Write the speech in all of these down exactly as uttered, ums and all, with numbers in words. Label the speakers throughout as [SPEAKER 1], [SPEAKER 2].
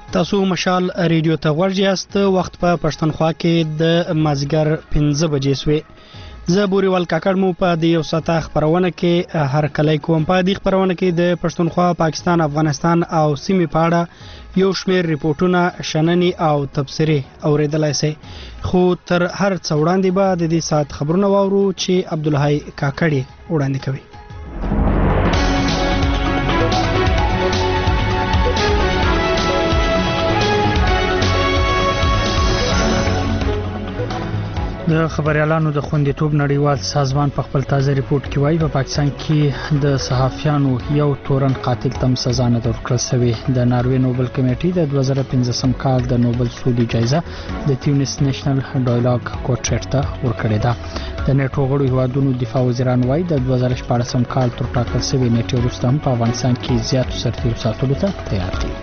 [SPEAKER 1] تاسو مشال ریډیو ته ورځ یاست. وخت په پښتونخوا کې د مازیګر پنځه بجې سوې. زه بوريوال کاکړ مو په دې یو ساعته خبرونه کې هر کله کوم. په دې خبرونه کې د پښتونخوا، پاکستان، افغانستان او سیمې په اړه یو شمېر ریپورتونه، شننې او تبصرې اوریدلای شئ. خو تر هر څه وړاندې به د دې ساعت خبرونه واورو چې عبدالحی کاکړ وړاندې کوي. د خبريالانو د خوندیتوب نړیوال سازمان په خپل تازه ریپورت کې وایي په پاکستان کې د صحافیانو یو تورن قاتل تم سزا نه ورکړل شوې. د ناروې نوبل کمیټې د دوه زره پنځم کال د نوبل سولې جایزه د تیونس نېشنل ډایلاګ کوارټټ ته ورکړې ده. د نیټو غړو هیوادونو دفاع وزیران وایي د دوه زره شپاړسم کال تر ټاکل شوې نیټې وروسته هم په افغانستان کې زیاتو سرتیرو ساتلو ته تیار دي.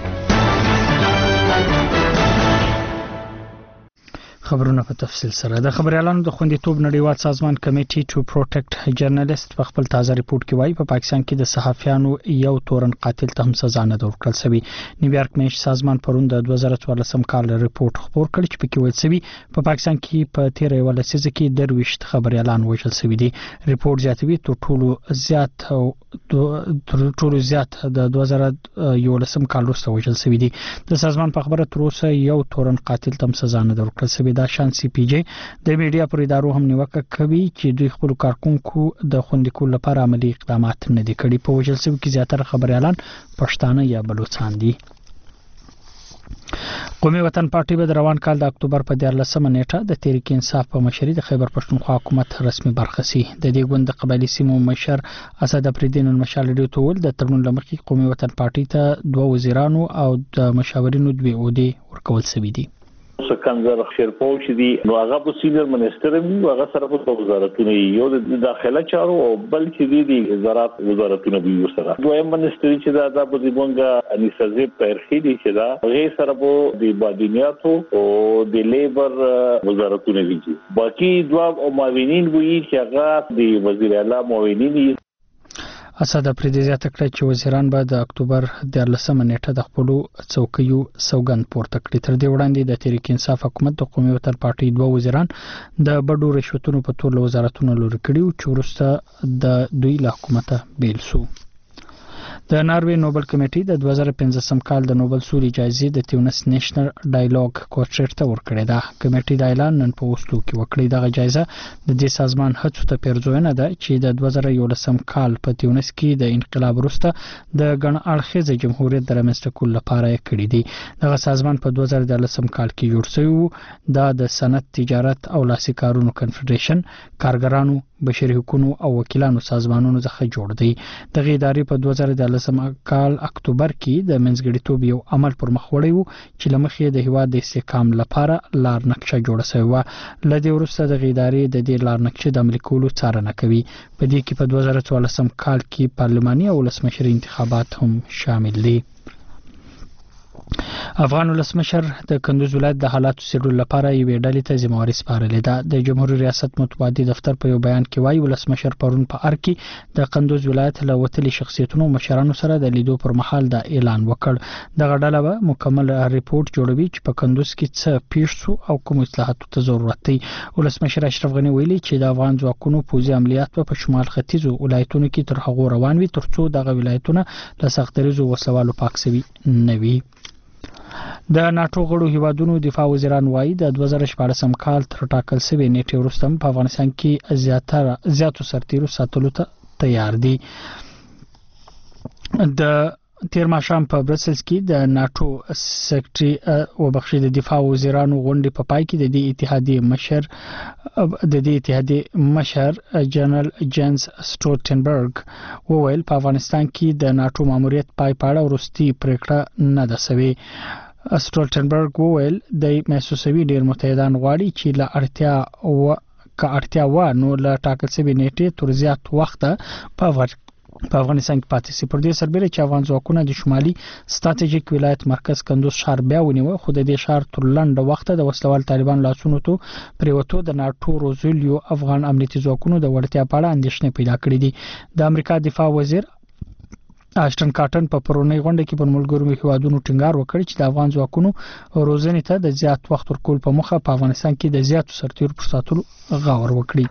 [SPEAKER 1] خبرونه په تفصیل سره. د خبريالانو د خوندیتوب نړیوال سازمان کمیټي ټو پروټیکټ جرنالیست په خپل تازه ریپورت کې وایي په پاکستان کې د صحافیانو یو تورن قاتل ته هم سزا نه ورکړل شوې. نیویارک میش سازمان پرون د دوه زره څوارلسم کال ریپورت خبر کړ چې پکې ویل شوی په پاکستان کې په تیر یو لسیزه کې درويشت خبريالان وژل شوي دي. ریپورت زیاتوي تر ټولو زیات تر ټولو زیات د دوه زره یولسم کال وروسته وژل شوي دي. د سازمان په خبره تر اوسه یو تورن قاتل ته هم سزا نه ورکړل شوې. دا شان سی پی جی د میډیا پر ادارو هم نیوکه کوي چې دوی خپل کارکونکو د خوندي کول لپاره عملی اقدامات نه دي کړي. په وژل شوي کې زیاتره خبريالان پښتانه یا بلوچستان دي. قومي وطن پارټي به د روان کال د اکتوبر په دیارلسمه نیټه د تحریک انصاف په مشرۍ د خیبر پښتونخوا حکومت رسمي برخه سي. د دې ګوند د قبایلی سیمو مشر اسد افریدین المشال ډیو تول د ترمن لمخي قومي وطن پارټي ته دوه وزیرانو او د مشاورینو دوی عہدې ورکول شوي دي.
[SPEAKER 2] سکندر شیرپو چې دی نو هغه په سینیئر منسټر دی، هغه سره په وزارتونو یو د داخله چارو او بل چې دی د زراعت وزارتونو دی سره دویم منسټر چې دا د بودیبونګه انیسازي پرخي دی چې دا هغه سره په د بادینیاتو او د لیبر وزارتونو دی. باقي دوا او معاونین وی چې هغه د وزیر اعلی معاونین دي.
[SPEAKER 1] اسد افریدی زیاته کړه چې وزیران به د اکتوبر دیارلسمه نیټه د خپل څوکیو سوګند پورته کړي. تر دې وړاندې د تحریک انصاف حکومت د قومي وطن پارټي دوه وزیران د بډو رشوتونو په تور له وزارتونو لوري کړي چې وروسته د دوی له حکومت بیل شو. د ناروې نوبل کمیټې د دوه زره پنځم کال د نوبل سولې جایزې د تیونس نېشنل ډایلاګ کوارټټ ته ورکړې ده. کمیټې د اعلان نن په اوسلو کې وکړې. دغه جایزه د دې سازمان هڅو ته پیرزوینه ده چې د دوه زره یولسم کال په تیونس کې د انقلاب وروسته د ګڼ اړخیز جمهوریت د رامنځته کولو لپاره یې کړې دي. دغه سازمان په دوه زره دیارلسم کال کې جوړ شوی و. دا د صنعت، تجارت او لاسي کارونو کنفدریشن، کارګرانو، بشري حقوقو او وکیلانو سازمانونو څخه جوړ دی. دغه ادارې په دوه زره دیارلسم کال اکتوبر کې د منځګړیتوب یو عمل پر مخ وړی وو چې لمخې د هیواد د استحکام لپاره لار نقشه جوړه شوې و. لدې وروسته د ادارې د دې لار نقشې د عملي کولو څارنه کوي. په دې کې په دوه زره څوارلسم کال کې پارلماني او ولسمشر انتخابات هم شامل دي. افغان ولسمشر د کندوز ولایت د حالاتو څېړلو لپاره یوې ډلې ته ذمہواري سپارلې ده. د جمهوریت ریاست مطبوعاتي دفتر په یو بیان کې وایي ولسمشر پرون په ار کې د کندوز ولایت له وتلي شخصیتونو مشرانو سره د لیدو پر مهال دا اعلان وکړ. دغه ډله به مکمل ریپورت جوړوي چې په کندوز کې څه پیښ شو او کوم اصلاحاتو ته ضرورت دی. ولسمشر اشرف غنی ویلي چې د افغان ځواکونو پوځي عملیات په شمال ختیځو ولایتونو کې تر هغه روان وي ترڅو دغه ولایتونه له سختریزو وسلوالو پاک شوي نه وي. د ناتو غړو هیوادونو دفاع وزیران وایي د دوه زره شپاړسم کال تر ټاکل شوی نیټې وروسته په افغانستان کې زیاتره زیاتو سرتیرو ساتلو ته تیار دي. د تیر ماښام په برسلز کې د ناتو سیکرټري او بخښي د دفاع وزیرانو غونډې په پای کې د دې اتحادیې مشر د دې اتحادیې مشر جنرال جینز سټولټنبرګ وویل په افغانستان کې د ناتو ماموریت پای پاړه ورستي پریکړه نه ده شوې. سټولټنبرګ وویل د محسوسوي ډیر متحدان غواړي چې له اړتیا او کا اړتیا و نو له ټاکل شوی نیټې تر زیات وخت په په افغانستان کې پاتې سي. پر دې سربېره چې افغان ځواکونه د شمالي ستراتیژیک ولایت مرکز کندوز ښار بیا ونیو، خو د دې ښار تر لنډه وخت د وسلوال طالبان لاسونو ته پریوتو د ناتو روزولیو افغان امنیتي ځواکونو د وړتیا په اړه اندېښنې پیدا کړې دي. د امریکا دفاع وزیر اشټن کاټن په پرونی غونډه کې په ملګرو هیوادونو ټینګار وکړ چې د افغان ځواکونو روزنې ته د زیات وخت ورکول په مخه په افغانستان کې د زیاتو سرتیرو پر ساتلو غور وکړي.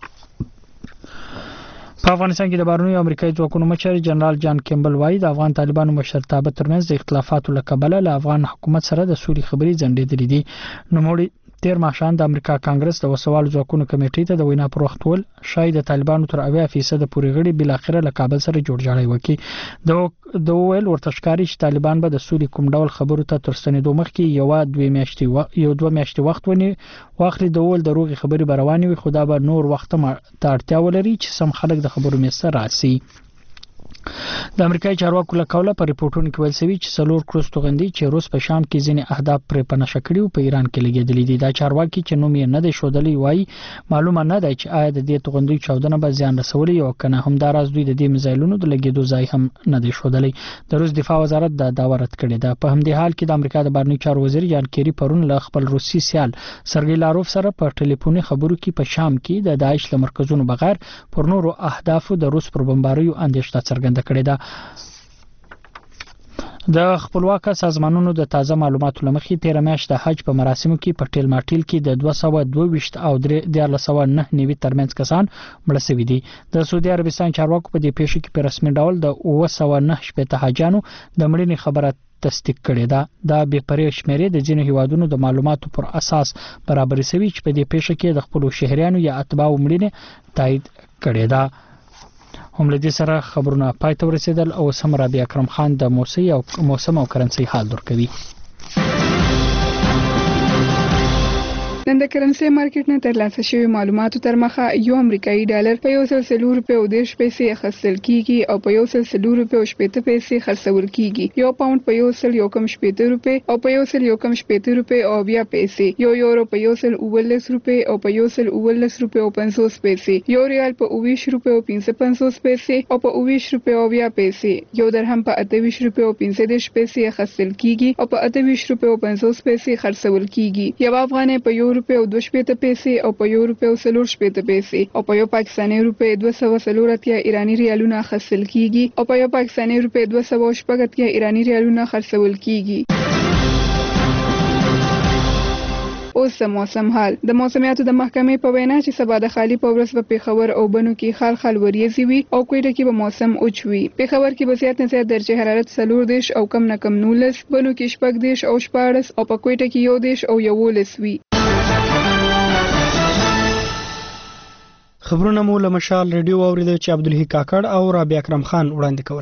[SPEAKER 1] په افغانستان کې د بهرنیو امریکایي ځواکونو مشر جنرال جان کیمبل وایي د افغان طالبانو مشرتابه ترمنځ د اختلافاتو له کبله له افغان حکومت سره د سولې خبرې ځنډېدلې دي. نوموړي تیر ماښام د امریکا کانګرس د وسوالو ځواکونو کمیټې ته د وینا پر وخت ول شاید د طالبانو تر اویا فیصد پورې غړي بل اخره له کابل سره جوړجاړی وکړي. د د ویل ورته ښکاري چې طالبان به د سولې کوم ډول خبرو ته تر ستنېدو مخکې یو دوه میاشتې و... یو دوه میاشتې وخت ونی واخلي. د ول د روغي خبري رواني وي خو دا به نور وخت ته اړتیا ولري چې سم خلک د خبرو مېسه راسي. د امریکایي چارواکو له قوله په ریپورتونو کې ویل شوی چې څلور کروز توغندي چې روس په شام کې ځینې اهداف پر پناه کړي په ایران کې لګیدلې دي. دا چارواکي چې نوم یې نه دی شودلی وایي معلومه نه ده چې آیا د دې توغندي چاودنه به زیان رسولي او کنه هم دا راز دوی د دې میزایلونو د لګیدو ځای هم نه دی شودلی. د روس دفاع وزارت دا داوا رد کړی ده. په همدې حال کې د امریکا د بهرنیو چارو وزیر جان کیری پرون له خپل روسي سیال سرګی لاروف سره په ټلیفوني خبرو کې په شام کې د داعش له مرکزونو بغیر پر نورو اهدافو د روس پر بمباریو اندېښنه څرګنده کړې ده. د خپلواک سازمانونو د تازه معلوماتو لمخې تیر میاشت د حج په مراسمو کې په ټیل ماټیل کې د دوه سوه دوه ویشت او د نه سوه نه نوي ترمنځ کسان مړه شوي دي. د سعودي عربستان چارواکو په دې پیښه کې په رسمي ډول د اوه سوه نه شپېته حاجانو د مړینې خبره تصدیق کړې ده. دا به پرې شمیرې د ځینو هیوادونو د معلوماتو پر اساس برابرې شوي چې په دې پیښه کې د خپل شهريانو یا اتباعو مړینې تایید کړې ده. هم لدې سره خبرونه پای ته ورسېدل او سم رابعه اکرم خان د موسیقي او موسم او کرنسي حال درکوي.
[SPEAKER 3] نن د کرنسي مارکیټ نه ترلاسه شوی معلوماتو تر مخه یو امریکایي ډالر په یو سل سلور روپیو او دیرش پیسې اخیستل کیږي او په یو سل سلور روپیو او شپېته پیسې خرڅول کیږي. یو پاوند په یو سل یو کم شپېته روپۍ او په یو سل یو کم شپېته روپۍ او بیا پیسې. یو یورو په یو سل اوولس روپۍ او په یو سل اوولس روپۍ او پنځوس پیسې. یو ریال په اوویشت روپۍ او پنځه پنځوس پیسې او په اوویشت روپۍ او بیا پیسې. یو درهم په اته ویشت روپۍ او پنځه دېرش پیسې اخیستل کیږي او په اته ویشت روپۍ او پنځوس پیسې خرڅول کیږي. یو افغانۍ په یو روپۍ او دوه شپېته پیسې او په یو روپۍ او څلور شپېته پیسې او په یو پاکستاني روپۍ دوه سوه څلور اتیا ایراني ریالونه اخیستل کیږي او په یو پاکستاني روپۍ دوه سوه شپږ اتیا ایراني ریالونه خرڅول کیږي. اوس د موسم حال. د موسمیاتو د محکمې په وینا چې سبا د خالی په ورځ په پیښور او بنو کې خال خال وریځي وي او کوټه کې به موسم اوچ وي. پیښور کې به زیات نه زیات درجه حرارت څلور دیش او کم نه کم نولس، بنو کې شپږ دیش او شپاړس او په کوټه کې یو دیش او یولس وي.
[SPEAKER 1] خبرونه مو له مشال ریډیو اوریدل چې عبدالحی کاکړ او رابعه اکرم خان وړاندې کول.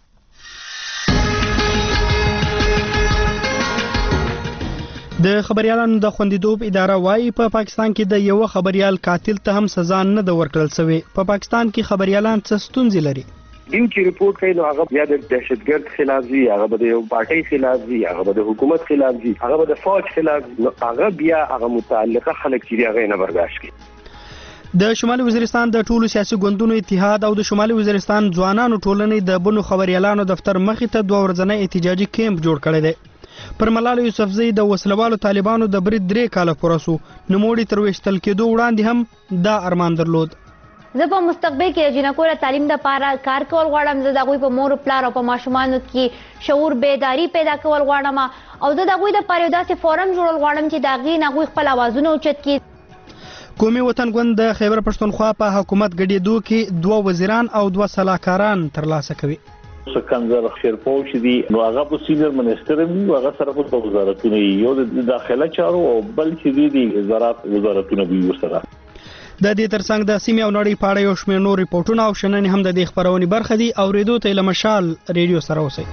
[SPEAKER 1] د خبريالانو د خوندیتوب اداره وايي په پا پاکستان کې د یو خبريال قاتل ته هم سزا نه د ورکړل شوی. په پا پاکستان کې خبريالان څه ستونزې لري؟
[SPEAKER 4] دین کې ریپورت کوي نو هغه یا د دهشتګرد خلاف دی، هغه د یو پارټي خلاف دی، هغه د حکومت خلاف دی، هغه د فوج خلاف دی، هغه بیا هغه متعلقه خلک چې هغه نه برداشت کوي.
[SPEAKER 1] د شمالي وزیرستان د ټولو سیاسي ګوندونو اتحاد او د شمالي وزیرستان ځوانانو ټولنې د بنو خبريالانو دفتر مخې ته دوه ورځنی احتجاجي کیمپ جوړ کړی دی. پر ملال یوسفزئی د وسلوالو طالبانو د برید درې کاله پورسو نوموړي تر وشتل کېدو وړاندې هم دا ارمان درلود.
[SPEAKER 5] زه په مستقبل کې د جنکو د تعلیم لپاره کار کول غواړم. زه د هغوی په مور پلار او په ماشومانو کې شعور بیداري پیدا کول غواړم او زه د هغوی دپاره یو داسې فورم جوړول غواړم چې د هغې نه هغوی خپل اوازونه اوچت کړي.
[SPEAKER 1] قومي وطن ګوند د خیبر پښتونخوا په حکومت ګډېدو کې دوه وزیران او دوه سلاکاران ترلاسه کوي.
[SPEAKER 2] سکندر شیرپو چې دی نو هغه په سینیئر منسټر دی، هغه سره په وزارتونو یو د داخله چارو او بل چې دی وزارت وزارتونو به وسره.
[SPEAKER 1] د دې ترڅنګ د سیمې او نړۍ په اړه یو شمېر نور ریپورتونه او شننې هم د دې خبرونې برخه دي. اورېدو ته له مشال ریډیو سره اوسئ.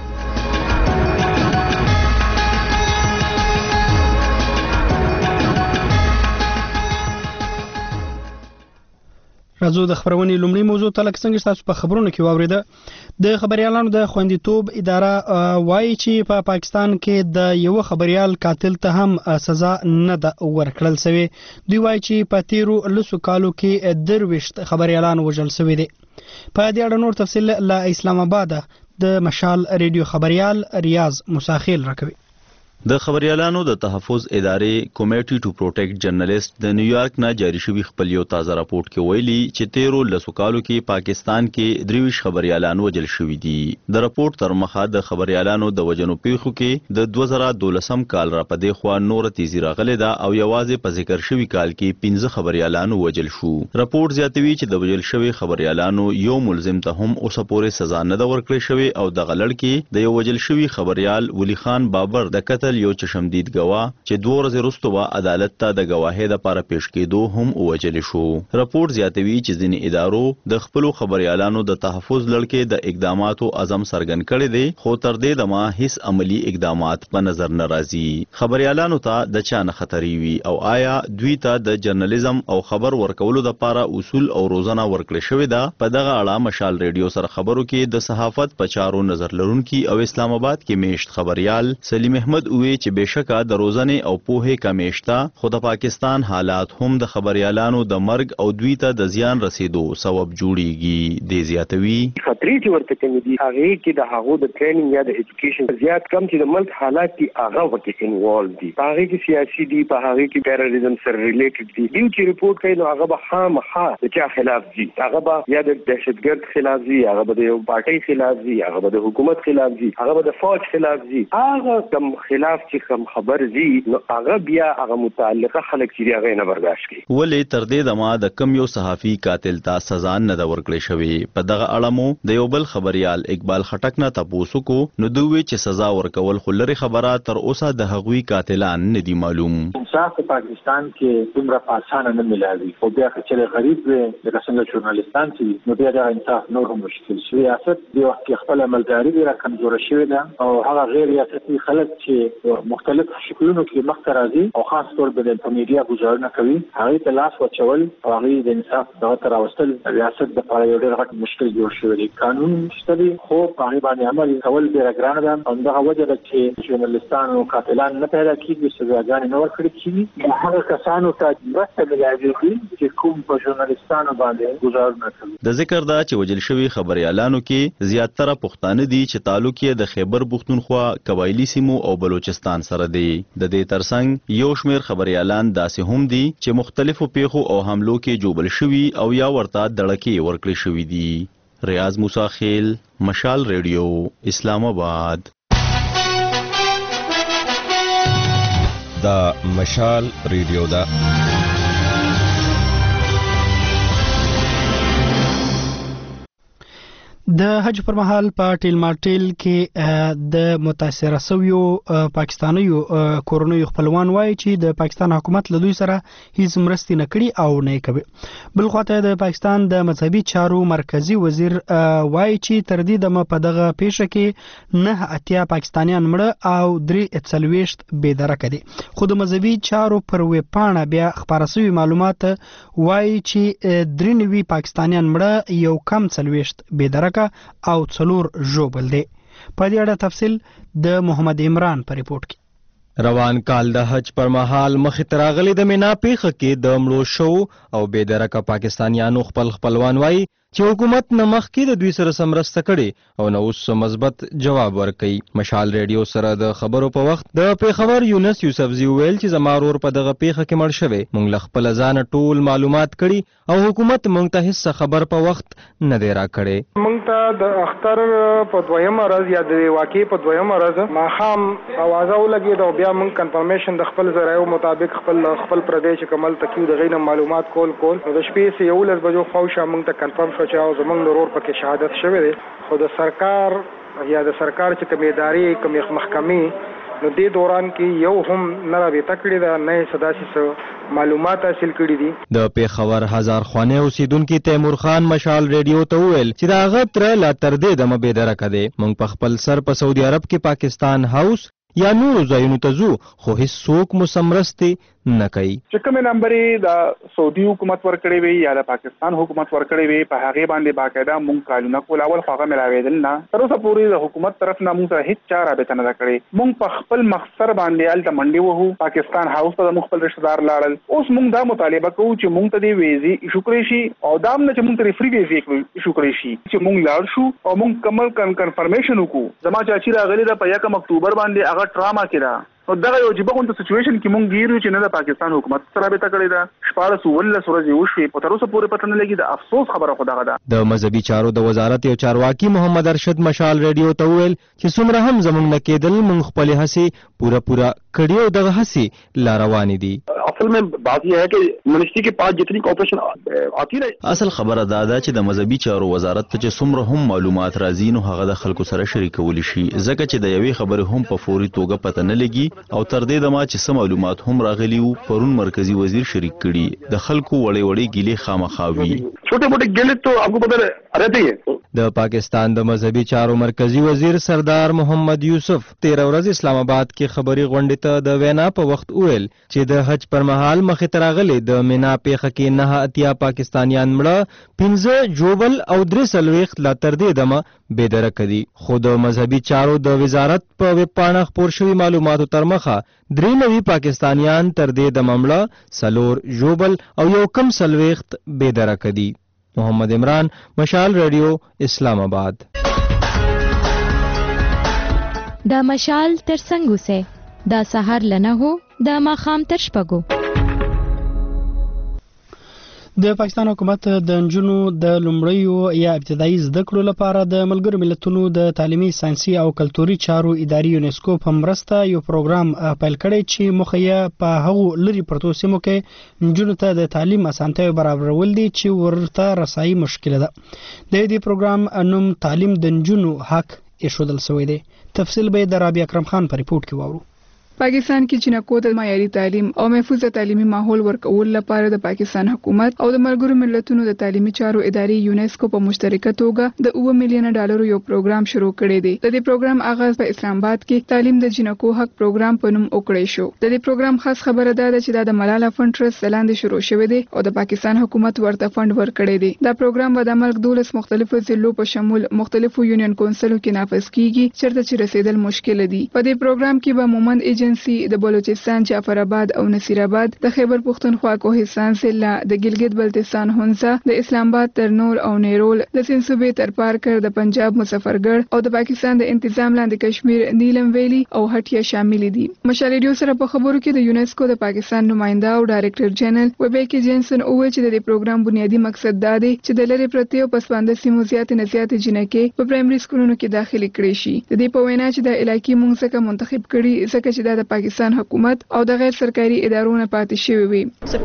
[SPEAKER 1] راځو د خبرونې لومړی موضوع ته لکه څنګه تاسو په خبرونو کې واورېده. د خبريالانو د خوندیتوب اداره وایي چې په پا پاکستان کې د یو خبريال قاتل ته هم سزا نه ده ورکړل شوی. دوی وایي چې په تیرو لسو کالو کې درويشت خبريالان وژل شوي دي. په دې اړه نور تفصیل له اسلام آباد د مشال ریډیو خبريال ریاض مساخیل راکوي.
[SPEAKER 6] د خبريالانو د تحفظ ادارې کمیټي ټو پروټیکټ جرنالست د نیویارک نه جاری شوی خپل یو تازه راپورټ کې ویلي چې تیرو لسو کالو کې پاکستان کې درویش خبريالان وجل شوي دي. د راپورټ تر مخه د خبريالانو د وجنو پیښو کې د دوه زره دولسم کال را پدې خوا نور تیزی راغله ده او یوازې په ذکر شوی کال کې پنځه خبريالانو وجل شو. راپورټ زیاتوي چې د وجل شوی خبريالانو یو ملزم ته هم اوسه پورې سزا نه ده ورکړې شوی او د غلړ کې د یو وجل شوی خبريال ولی خان بابر د قتل یو چشمدید گواه چې دوه ورځې وروسته به عدالت ته د گواهۍ لپاره پیش کېدو هم ووجل شو. راپورټ زیاتوي چې ځینې ادارو د خپلو خبريالانو د تحفظ لړ د اقداماتو عزم څرګند کړی دی خو تر دې دمه هیڅ عملی اقدامات په نظر نه راځي. خبريالانو ته د چا نه خطرې وي او آیا دوی ته د جرنالیزم او خبر ورکولو لپاره اصول او روزنه ورکړل شوې ده؟ په دغه اړه مشال ریډیو سره خبرو کې د صحافت په چارو نظر لرونکي او اسلام آباد کې میشت خبريال سلیم احمد وی چې بشکه د روزنې او پوهې کمیشته خو د پاکستان حالات هم د خبريالانو د مرګ او دوی ته د زیان رسیدو سبب جوړیږي. د زیاتوي
[SPEAKER 4] خطرې چې ورته کوي دي هغه کې د هغو د ټریننګ یا د ایجوکیشن زیات کم چې د ملک حالات کې هغه وکړي انوالو دي. هغه کې سیاسي دي، په هغه کې ټیرریزم سره ریلیټډ دي. دیو چې ریپورت کوي نو هغه به خامخا د چا خلاف دي، هغه به یا د دهشتګرد خلاف دي، هغه به د یو پارټي خلاف دي، هغه به د حکومت خلاف دي، هغه به د فوج خلاف دي. هغه کم خلاف چې کم خبر دي نو هغه بیا هغه متعلقه خلک چې هغه نه برداشت کوي.
[SPEAKER 6] ولې تر دې دمه د کم یو صحافي قاتل ته سزا نه ده ورکړې شوې؟ په دغه اړه مو د یو بل خبريال اقبال خټک نه تاسو کو نو دوی چې سزا ورکول خو لري خبره تر اوسه د هغوی قاتلان نه دي معلوم.
[SPEAKER 7] انصاف په پاکستان کې دومره آسانه نه ملایوي او بیا چې غریب وي لکه څنګه ژورنالیستان چې نو بیا د انصاف نور هم مشکل شي. ریاست دی وخت کې خپل عملداري را کمزوره شوې ده او هغه غیر ریاستي خلک چې مختلف شکلونو کې مخته راځي او خاص طور په د میډیا گزارونه کوي هغه ته لاس وچول او هغه د انصاف دغه تر راوستل ریاست د لپاره یو ډېر غټ مشکل جوړ شوی دی. قانون شته خو په هغه باندې عمل کول ډېر ګران ده او دغه وجه ده چې ژورنالیستانو قاتلان نه پیدا کیږي، سزاګانې نه ورکړل کیږي. هغه کسانو ته مرسته ملایوي چې کوم په ژورنالیستانو باندې گزارونه کوي.
[SPEAKER 6] د ذکر دا چې وجل شوی خبريالانو کې زیاتره پښتانه دي چې تعلق یې د خیبر پښتونخوا قبایلی سیمو او بلوچستان سره دی. د دې ترڅنګ یو شمیر خبريالان داسې هم دي چې مختلفو پیښو او حملو کې جوړل شوي او یا ورته دړکې ورکړل شوي دي. ریاض موسی خیل، مشال ریډیو، اسلام آباد.
[SPEAKER 8] دا مشال ریډیو دا
[SPEAKER 1] د حج پر مهال په ټیل ماټیل کې د متاثره شویو پاکستانیو کورنیو خپلوان وایي چې د پاکستان حکومت له دوی سره هیڅ مرستې نه کړي او نه کوي. بل خواته د پاکستان د مذهبي چارو مرکزی وزیر وایي چې تر دې دمه په دغه پیښه کې نه اتیا پاکستانیان مړه او درې څلوېښت بې درکه دي. خو د مذهبي چارو پر ویبپاڼه بیا خپاره شوي معلومات وایي چې درې نوي پاکستانیان مړه، یو کم څلوېښت بې درکه او څلور ژوبل دي. په دې اړه تفصیل د محمد عمران په ریپورت کې.
[SPEAKER 8] روان کال د حج پر مهال مخې ته راغلي د مینا پیښه کې د مړو شو او بې درکه پاکستانیانو خپل خپلوان وایي چې حکومت نه مخکې د دوی سره سمرسته کړي او نو اوس مثبت جواب ورکوي. مشال ریډیو سره د خبرو په وخت د پیښور یونس یوسفزي ویل چې زما ورور په دغه پیښه کې مړ شوی. موږ له خپل ځانه ټول معلومات کړي او حکومت موږ ته هیڅ خبر په وخت نه دی راکړی.
[SPEAKER 9] موږ ته د اختر په دویمه ورځ یا د واقعې په دویمه ورځ ماښام اوازه ولګېده او بیا موږ کنفرمیشن د خپل ذرایعو مطابق خپل خپل پردی چې کمل تکیو د غینه معلومات کول کول د شپې سه یولس بجو فوشا موږ ته کنفرم چې او زمونږ ضرور پکې شهادت شوی دی. خو د سرکار یا د سرکار چې کومې ادارې کومې محکمې نو دې دوران کې یو هم نه رابطه کړې ده، نه یې داسې معلومات حاصل کړي دي.
[SPEAKER 8] د پیښور هزار خوانې اوسیدونکي تیمور خان مشال ریډیو ته وویل چې د هغه تره لا تر دې دمه بې درکه دی. موږ په خپل سر په سعودي عرب کې پاکستان هاوس یا نورو ځایونو ته ځو خو هیڅوک مو سمرستې نه کوي.
[SPEAKER 10] چې کومې نمبرې د سعودي حکومت ورکړې وي یا د پاکستان حکومت ورکړې وي په هغې باندې باقاعده مونږ کالونه کول اول خو هغه ملاوېدل نه. تر اوسه پورې د حکومت طرف نه مونږ سره هېڅ چا رابطه نه ده کړې. مونږ په خپل مخسر باندې هلته منډې وهو، پاکستان هاوس ته زموږ خپل رشته دار لاړل. اوس مونږ دا مطالبه کوو چې مونږ ته دې ویزې ایشو کړی شي او دا هم نه چې مونږ ته فری ویزې ایشو کړی شي چې مونږ لاړ شو او مونږ کمل کنفرمیشن وکړو. زما چاچی راغلی ده په یکم اکتوبر باندې هغه ټراما کې ده نو دا یو عجیب غونډه سچويشن کې مونږ ګیرو چې نه د پاکستان حکومت سره رابطه کړې ده شپاړس ولس ورځې وشوي او تر اوسه پورې پته نه لګي د افسوس خبره خو دغه ده.
[SPEAKER 8] د مذهبي چارو د وزارت یو چارواکي محمد ارشد مشال ریډیو ته وویل چې څومره هم زمونږ نه کېدل مونږ خپلې هڅې پوره پوره کړي او دغه هڅې لا روانې دي.
[SPEAKER 4] اصل में बात यह है कि मिनिस्ट्री के पास जितनी कॉर्पोरेशन आती रहे.
[SPEAKER 6] اصل خبره دا ده چې د مذهبي چارو وزارت ته چې څومره هم معلومات راځي نو هغه د خلکو سره شریکول شي ځکه چې د یوې خبرې هم په فوري توګه پته نه لګي او تر دې دمه چې سم معلومات هم راغلي وو پرون مرکزی وزیر شریک کړي د خلکو وړې وړې ګیلې خامخاوي
[SPEAKER 4] छोटे मोटे गिले तो आपको पता रहते ही.
[SPEAKER 8] د پاکستان د مذهبي چارو مرکزی وزیر سردار محمد یوسف تیر ورځ اسلام آباد کې خبري غونډې ته د وینا په وخت وویل چې د حج پر مهال مخې ته راغلي د مینا پیښه کې نه اتیا پاکستانیان مړه پنځه جوبل او درې څلوېښت لا تر دې دمه بېدرکه دي خو د مذهبي چارو د وزارت په ویب پاڼه خپور شوي معلوماتو تر مخه درې نوي پاکستانیان تر دې دمه مړه څلور جوبل او یو کم څلوېښت بېدرکه دي. محمد عمران مشال ریڈیو اسلام آباد.
[SPEAKER 11] دا مشال تر څنګه سه دا سحر لنه هو دا ماخام تر شپږو.
[SPEAKER 1] د پاکستان حکومت د نجونو د لومړیو یا ابتدایي زده کړو لپاره د ملګرو ملتونو د تعلیمي ساينسي او کلتوري چارو ادارې یونسکو په مرسته یو پروګرام پیل کړی چې مخه یې په هغو لري پرتو سیمو کې نجونو ته د تعلیم اسانتیاوې برابرول دي چې ورته رسایي مشکل ده. د دې پروګرام نوم تعلیم د نجونو حق ایښودل شوی دی. تفصیل به د رابعه اکرم خان په ریپورت کې واورو.
[SPEAKER 3] پاکستان کې جنکو د معیاري تعلیم او محفوظ تعلیمي ماحول ورکول لپاره د پاکستان حکومت او د ملګرو ملتونو د تعلیمي چارو ادارې یونسکو په مشترکه توګه د اوه میلیونه ډالرو یو پروګرام شروع کړی دی. د دې پروګرام آغاز په اسلام آباد کې تعلیم د جنکو حق پروګرام په نوم وکړی شو. د دې پروګرام خاص خبره ده چې دا د ملاله فند ټرست لاندې شروع شوی دی او د پاکستان حکومت ورته فند ورکړی دی. دا پروګرام به د ملک دولس مختلفو ضلعو په شمول مختلفو یونین کونسلو کې نافذ کیږي چیرته چې رسیدل مشکل دي. په دې پروګرام کې به مومند ایجنسی د بلوچستان جعفر آباد او نصیر آباد د خیبر پختونخوا کوهستان ضلع د ګلګت بلتستان هونسا د اسلام آباد ترنول او نیرول د سند صوبې تر پارکر د پنجاب مظفرګړ او د پاکستان د انتظام لاندې کشمیر نیلم ویلی او هټیا شامل دي. مشال ریډیو سره په خبرو کې د یونسکو د پاکستان نماینده او ډایرکټر جنرال وبیکی جنسن او چې د پروګرام بنیادی مقصد دا دی چې د لری پرتی او پسپانده سیمو زیات نه زیات جنکې په پرایمري سکولونو کې داخلي کړي شي. د دې په وینا چې د علاقې مونږ څخه منتخب کړي ځکه چې د پاکستان حکومت او د غیر سرکاري ادارو نه پاتې شوی وي.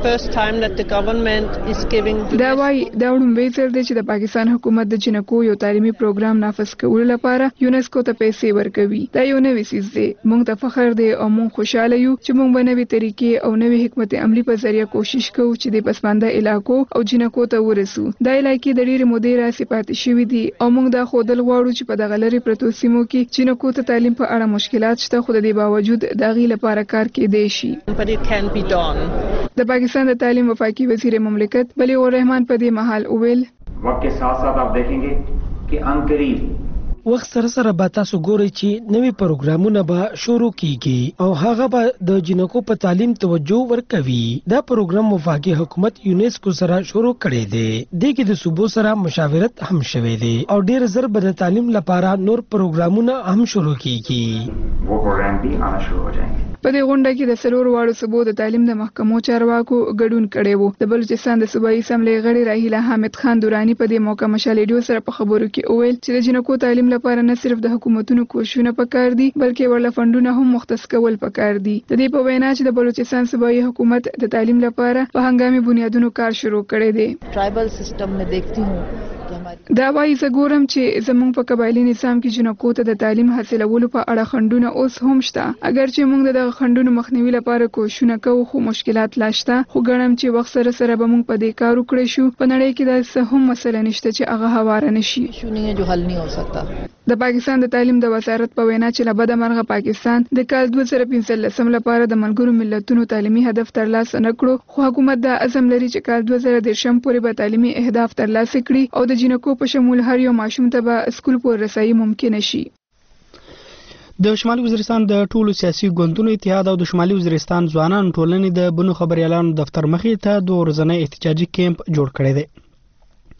[SPEAKER 3] دا وايي دا وړاندوي ځل دی چې د پاکستان حکومت د جنکو یو تعلیمي پروګرام نافذ کولو لپاره یونسکو ته پیسې ورکوي. دا یو نوې سیز دی. موږ ته فخر دی او موږ خوشاله یو چې موږ به نوې طریقې او نوې حکمت عملی په ذریعہ کوشش کوو چې د پسمانده علاقو او جنکو ته ورسو. دا علاقې د ډېر مودې راځي پاتې شوی دي او موږ دا خودل غواړو چې په دغه لري پرتو سیمو کې جنکو ته تعلیم په اړه مشکلات شته خو د دې باوجود دغه لپاره کار کېدی شي. د پاکستان د تعلیم وفاقي وزیر مملکت بلیغ الرحمن په دې مهال وویل
[SPEAKER 12] وقت के साथ साथ आप देखेंगे कि عنقریب
[SPEAKER 13] وخت سره سره به تاسو ګورئ چې نوي پروګرامونه به شروع کیږي او هغه به د جنکو په تعلیم توجه ورکوي. دا پروګرام وفاقي حکومت یونسکو سره شروع کړی دی. د کې د صوبو سره مشاورت هم شوی دی او ډیر زر به د تعلیم لپاره نور پروګرامونه هم شروع کیږي.
[SPEAKER 12] वो प्रोग्राम भी आना शुरू हो जाएंगे.
[SPEAKER 3] په دې غونډه کې د څلور واړو صوبو د تعلیم د محکمو چارواکو ګډون کړی وو. د بلوچستان د صوبایي اسمبلی غړي راهیله حامد خان دورانی په دې موقع مشال ریډیو سره په خبرو کې وویل چې د جنکو تعلیم لپاره نه صرف د حکومتونو کوښښونه پکار دي بلکې ورله فندونه هم مختص کول پکار دي. د دې په وینا چې د بلوچستان صوبایي حکومت د تعلیم لپاره په هنګامي بنیادونو کار شروع کړی دی.
[SPEAKER 14] ट्राइबल सिस्टम में देखती हूँ
[SPEAKER 3] دا وايي زه ګورم چې زموږ په قبایلي نظام کې جنکو ته د تعلیم حاصلولو په اړه خنډونه اوس هم شته. اگر چې موږ د دغه خنډونو مخنیوي لپاره کوښښونه کوو خو مشکلات لا شته. خو ګڼم چې وخت سره سره به موږ په دې کار وکړی شو. په نړۍ کې داسې هم مسله نشته چې هغه هواره نشي.
[SPEAKER 14] जो हल नहीं हो सकता.
[SPEAKER 3] د پاکستان د تعلیم د وزارت په وینا چې له بده مرغه پاکستان د کال دوه زره پنځلسم لپاره د ملګرو ملتونو تعلیمي هدف ترلاسه نه کړو خو حکومت دا عزم لري چې کال دوه زره دېرشم پورې به تعلیمي اهداف ترلاسه کړي او د جنکو په شمول هر یو ماشوم ته به سکول پورې رسایي ممکن شي.
[SPEAKER 1] د شمالي وزیرستان د ټولو سیاسي ګوندونو اتحاد او د شمالي وزیرستان ځوانان ټولنې د بنو خبريالانو دفتر مخې ته د ورځنی احتجاجي کیمپ جوړ کړی دی.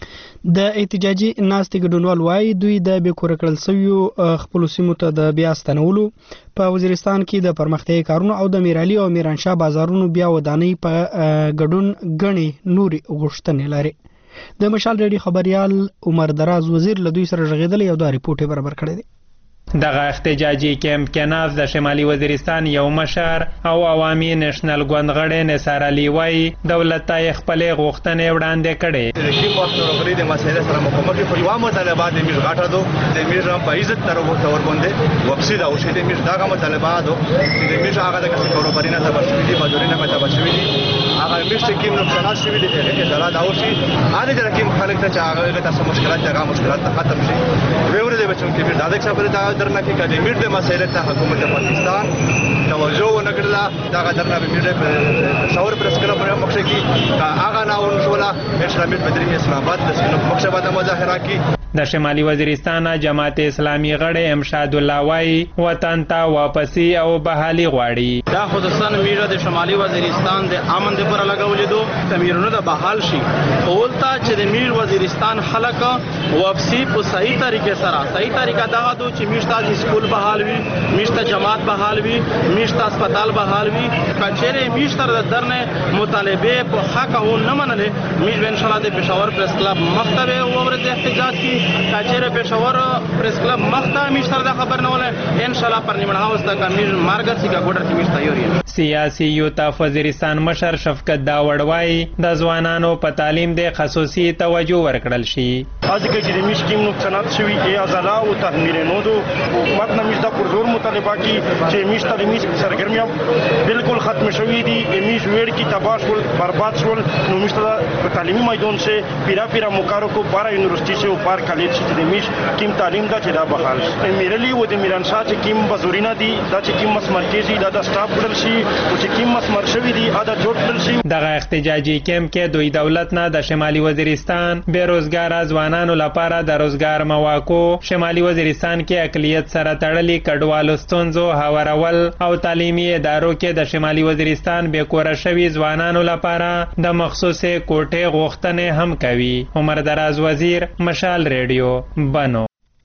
[SPEAKER 1] د احتجاجي ناستې ګډونوال وایي دوی د بې کوره کړل شویو خپلو سیمو ته د بیا ستنولو په وزیرستان کې د پرمختیایي کارونو او د میرعلي او میرانشاه بازارونو بیا ودانۍ په ګډون ګڼې نورې غوښتنې لري. د مشال ریډي خبريال عمر دراز وزیر له دوی سره ژغېدلی او دا ریپورټ برابر کړی دی.
[SPEAKER 15] دغه احتجاجي کیمپ کې ناز د شمالي وزیرستان یو مشر او عوامي نېشنل ګوند غړی نثار علي وایي دولت ته خپلې غوښتنې وړاندې کړې.
[SPEAKER 16] رژیم پښتونخوا د مسایلو سره مخامخ په یوه مطالبه د میږ غاټه دو د میږ په عزت تر ور باندې واپسی دا اوسې د میږ دغه مطالبه دو چې د میږ هغه د کسي کاروبارینه تبشوي دي بازارینه په تبشوي دي هغه میږ چې کوم نقصانات شوي دي هغه سره دا اوسې هغه د کوم خلک ته چې هغه تاسو مشکلات هغه مشکلات ختم شي ویوري د بچو کې دا د خبره دا درنه کې کله میډ د مسایلو ته حکومت پاکستان توجه ونکړه دا درنه به میډ په شاور پرس کله په مخ کې هغه ناون شولا اسلامي بدري اسلام آباد د سینو مخ شبا د مظاهره کې
[SPEAKER 15] د شمالي وزیرستان جماعت اسلامي غړی امشاد الله وایي وطن ته واپسی او بحالي غواړي.
[SPEAKER 17] دا خودستان میډه د شمالي وزیرستان د امن د پر لګولې دو تمیرونه د بحال شي اولتا چې د میډ وزیرستان خلک واپسی په صحیح طریقې سره صحیح طریقه دا دو چې میشته سکول بحال وي میشته جماعت بحال وي میشته هسپتال بحال وي کچېره میشته د درنه مطالبه په حق او نه منلې میډ ان شاء الله د پېښور پریس کلب مکتبه اور د احتجاج کی کچېره پېښور پریس کلب مکتبه میشته د خبر نه ولا ان شاء الله پر نیمه هاوس د کمیر مارګ سیګه ګډر کې میشته یوري.
[SPEAKER 15] سیاسي یوتا وزیرستان مشر شفقت داوړ وایي د ځوانانو په تعلیم د خصوصي توجه ورکړل شي.
[SPEAKER 18] आज के जिले में स्कीम नुकसानात शुवी ए अजाला व तहमीर नोदो हुकूमत ने मिश्ता पुरजोर मुतालिबा की चे मिश तालीमी सरगर्मियां बिल्कुल खत्म शुवी दी मिश वेड़ की तबाश वल बर्बाद वल नो मिश्ता तालीमी मैदान से पीरा पीरा मुकारो को बारह यूनिवर्सिटी से ऊपर कॉलेज से मिश किम तालीम दा चेदा बहाल मेरली व दे मिरान शाह चे किम बजूरीना दी दा चे किम मस मर्कजी दा दा स्टाफ बदल शी व चे किम मस मर्शवी दी आदा जोड़ बदल शी.
[SPEAKER 15] دغه احتجاجي کیمپ کې دوی دولت نه د شمالي وزیرستان بیروزګار ځوانانو لپاره د روزګار مواقع شمالي وزیرستان کې اقلیت سره تړلي کډوالو ستونزو هوارول او تعلیمي ادارو کې د شمالي وزیرستان بې کوره شوي ځوانانو لپاره د مخصوصې کوټې غوښتنې هم کوي. عمر دراز وزیر مشال ریډیو بنو.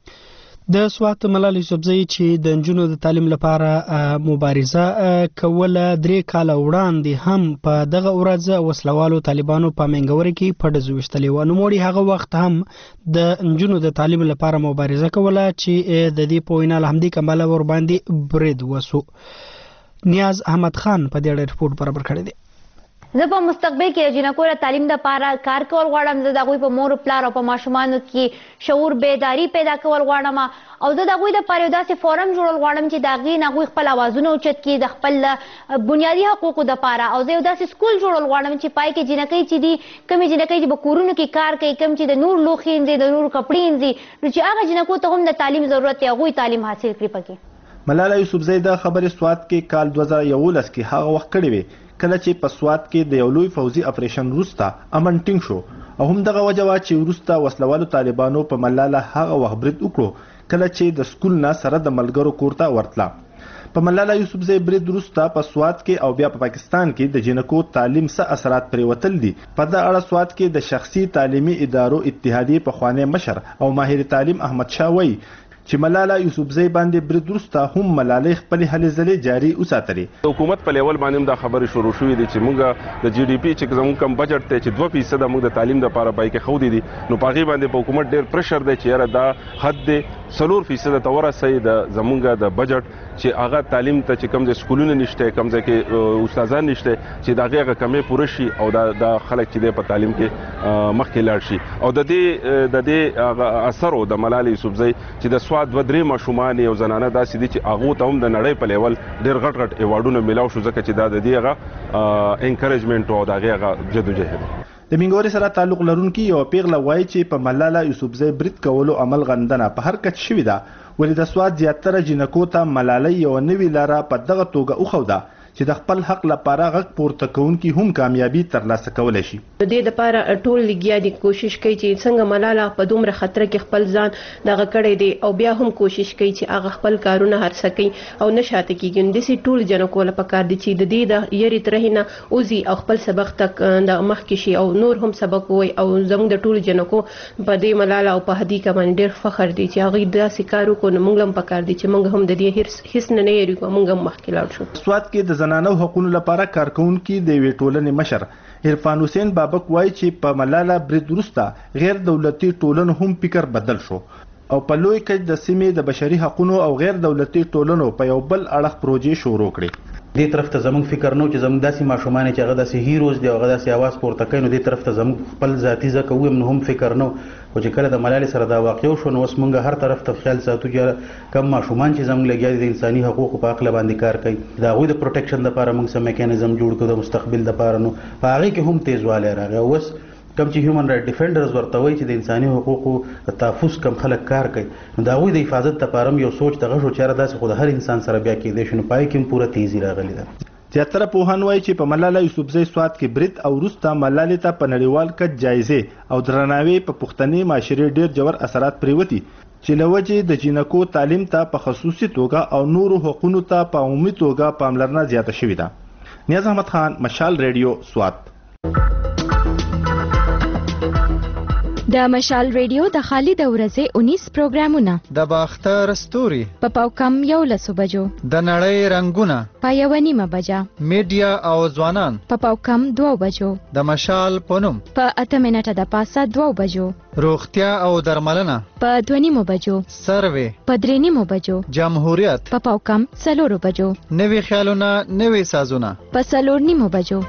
[SPEAKER 1] د سوات ملال یوسفزئی چې د نجونو د تعلیم لپاره مبارزه کوله درې کاله وړاندې هم په دغه ورځ وسلوالو طالبانو په منګوري کې په ډزو وشتلې و. نوموړي هغه وخت هم د نجونو د تعلیم لپاره مبارزه کوله چې د دې په وینا له همدې کماله ور باندې برید وسو. نیاز احمد خان په دې اړه ریپورت برابر کړی دی.
[SPEAKER 5] زه په مستقبل کې د جنکو د تعلیم لپاره کار کول غواړم. زه د هغوی په مور پلار او په ماشومانو کې شعور بیداري پیدا کول غواړم او زه د هغوی دپاره یو داسې فورم جوړول غواړم چې د هغې نه هغوی خپل اوازونه اوچت کړي د خپل بنیادي حقوقو دپاره. او زه یو داسې سکول جوړول غواړم چې پای کې جنکۍ چې دي کومې جنکۍ چې په کورونو کې کار کوي کوم چې د نور لوښي انځي د نور کپړې انځي نو چې هغه جنکو ته هم د تعلیم ضرورت دی هغوی تعلیم حاصل کړي. پکې
[SPEAKER 19] ملاله یوسفزۍ د خبرې سوات کې کال دوه زره یولس کې هغه وخت کړی وی کله چې په سوات کې د یو لوی فوزي اپریشن وروسته امن ټینګ شو او هم دغه وجه وه چې وروسته وسلوالو طالبانو په ملاله هغه وخت برید وکړو کله چې د سکول نه سره د ملګرو کور ته ورتله. په ملاله یوسفزۍ برید وروسته په سوات کې او بیا په پاکستان کې د جنکو تعلیم څه اثرات پرې وتل دي. په دغه اړه سوات کې د شخصي تعلیمي ادارو اتحادیې پخوانی مشر او ماهر تعلیم احمد شاه وایي چې ملاله یوسفزۍ باندې برید وروسته هم ملالۍ خپلې هلې ځلې جاري وساتلې.
[SPEAKER 20] د حکومت په لیول باندې دا خبرې شروع شوې دي چې موږ د جی ډي پي چې زموږ کم بجټ دی چې دوه فیصده موږ د تعلیم دپاره پای کې ښودی دي نو په هغې باندې په حکومت ډېر پرشر دی چې یاره دا حد دی څلور فیصده ته ورسوي د زموږ د بجټ چې هغه تعلیم ته چې کوم ځای سکولونه نشته کوم ځای کې استادان نشته چې د هغې هغه کمې پوره شي او دا د خلک چې دی په تعلیم کې مخکې لاړ شي. او د دې د دې اثر د ملالې یوسفزۍ چې د سوات دوه درې ماشومان یو زنانه داسې دي چې هغو ته هم د نړۍ په لیول ډېر غټ غټ ایوارډونه میلاو شو ځکه چې دا د دې هغه انکریجمنټ او د هغې هغه جدوجهد.
[SPEAKER 19] د منګوري سره تعلق لرونکي یو پیغله وایي چې په ملاله یوسفزۍ برید کولو عمل غندنه په هر کچ شوې ده ولې د سوات زیاتره جنکو ته ملالۍ یوه نوې لاره په دغه توګه وښوده چې د خپل حق لپاره غږ پورته کوونکي هم کامیابي ترلاسه کولی شي.
[SPEAKER 21] د دې لپاره ټول لګیا دي کوشش کوي چې څنګه ملاله په دومره خطر کې خپل ځان دغه کړی دی او بیا هم کوشش کوي چې هغه خپل کارونه هرڅه کوي او نشاته کیږي. د سي ټول جنکو لپاره پکار دي چې د دې د یری ترهینه اوزي او خپل سبق تک د مخکې شي او نور هم سبق وي او زموږ د ټول جنکو په دې ملاله او په هدي کې باندې فخر دي چې هغه داسې کارو کو نو موږ هم پکار دي چې موږ هم د دې هیڅ نه نه یری کو موږ هم مخکې لاړ شو.
[SPEAKER 19] سواد کې د زنانو حقوقو لپاره کارکونکي د وی ټولنې مشر عرفان حسین بابک وایي چې په ملاله برید وروسته غیر دولتي ټولنو هم فکر بدل شو او په لوی کچ د سیمې د بشري حقوقو او غیر دولتي ټولنو په یو بل اړخ پروژې شروع کړې.
[SPEAKER 22] دې طرف ته زموږ فکر نو چې زموږ داسې ماشومان چې هغه داسې هیروز دي او هغه داسې आवाज پورته کوي نو دې طرف ته زموږ خپل ذاتي ځکه ویم نو هم فکر نو او چې کله د ملالۍ سره دا واقع شو نو اوس موږ هر طرف ته خیال ساتو چې کم ماشومان چې زموږ لګیا دي د انساني حقوقو په اړه باندې کار کوي دا غوي د پروټیکشن لپاره موږ سم میکانیزم جوړ کړو د مستقبل لپاره نو په هغه کې هم تیزواله راغی. اوس کم چې هیومن رائټ ډیفندرز ورته وایي چې د انساني حقوقو د تحفظ کم خلک کار کوي نو دا غوي د حفاظت لپاره یو سوچ دغه شو چې را داسې خو د هر انسان سره بیا کېدای شي نو پای کې پوره تیزی راغلی ده.
[SPEAKER 19] زیاتره پوهان وایي چې په ملاله یوسفزۍ سواد کې برید او وروسته ملالۍ ته په نړیوال کچ جایزې او درناوی په پښتني معاشرې ډېر ژور اثرات پرېوتي چې له وجې د جینکو تعلیم ته په خصوصي توګه او نورو حقوقو ته په عمومي توګه پاملرنه زیاته شوې ده. نیاز احمد خان، مشال ریډیو، سواد.
[SPEAKER 11] د مشال ریډیو د خالد ورځې اونیس پروګرامونه
[SPEAKER 23] د باختر ستوري
[SPEAKER 11] په پاوکم یو لسو بجو
[SPEAKER 23] د نړۍ رنگونه
[SPEAKER 11] په یو نیمه بجه
[SPEAKER 23] میډیا او ځوانان
[SPEAKER 11] په پاوکم دوه بجو
[SPEAKER 23] د مشال پونم
[SPEAKER 11] په اته منټه د پاسه دوه بجو
[SPEAKER 23] روغتیا او درملنه
[SPEAKER 11] په دوه نیمه بجو
[SPEAKER 23] سروي
[SPEAKER 11] په درې نیمه بجو
[SPEAKER 23] جمهوریت
[SPEAKER 11] په پاوکم څلورو بجو
[SPEAKER 23] نوي خیالونه نوي سازونه
[SPEAKER 11] په څلور نیمه بجو.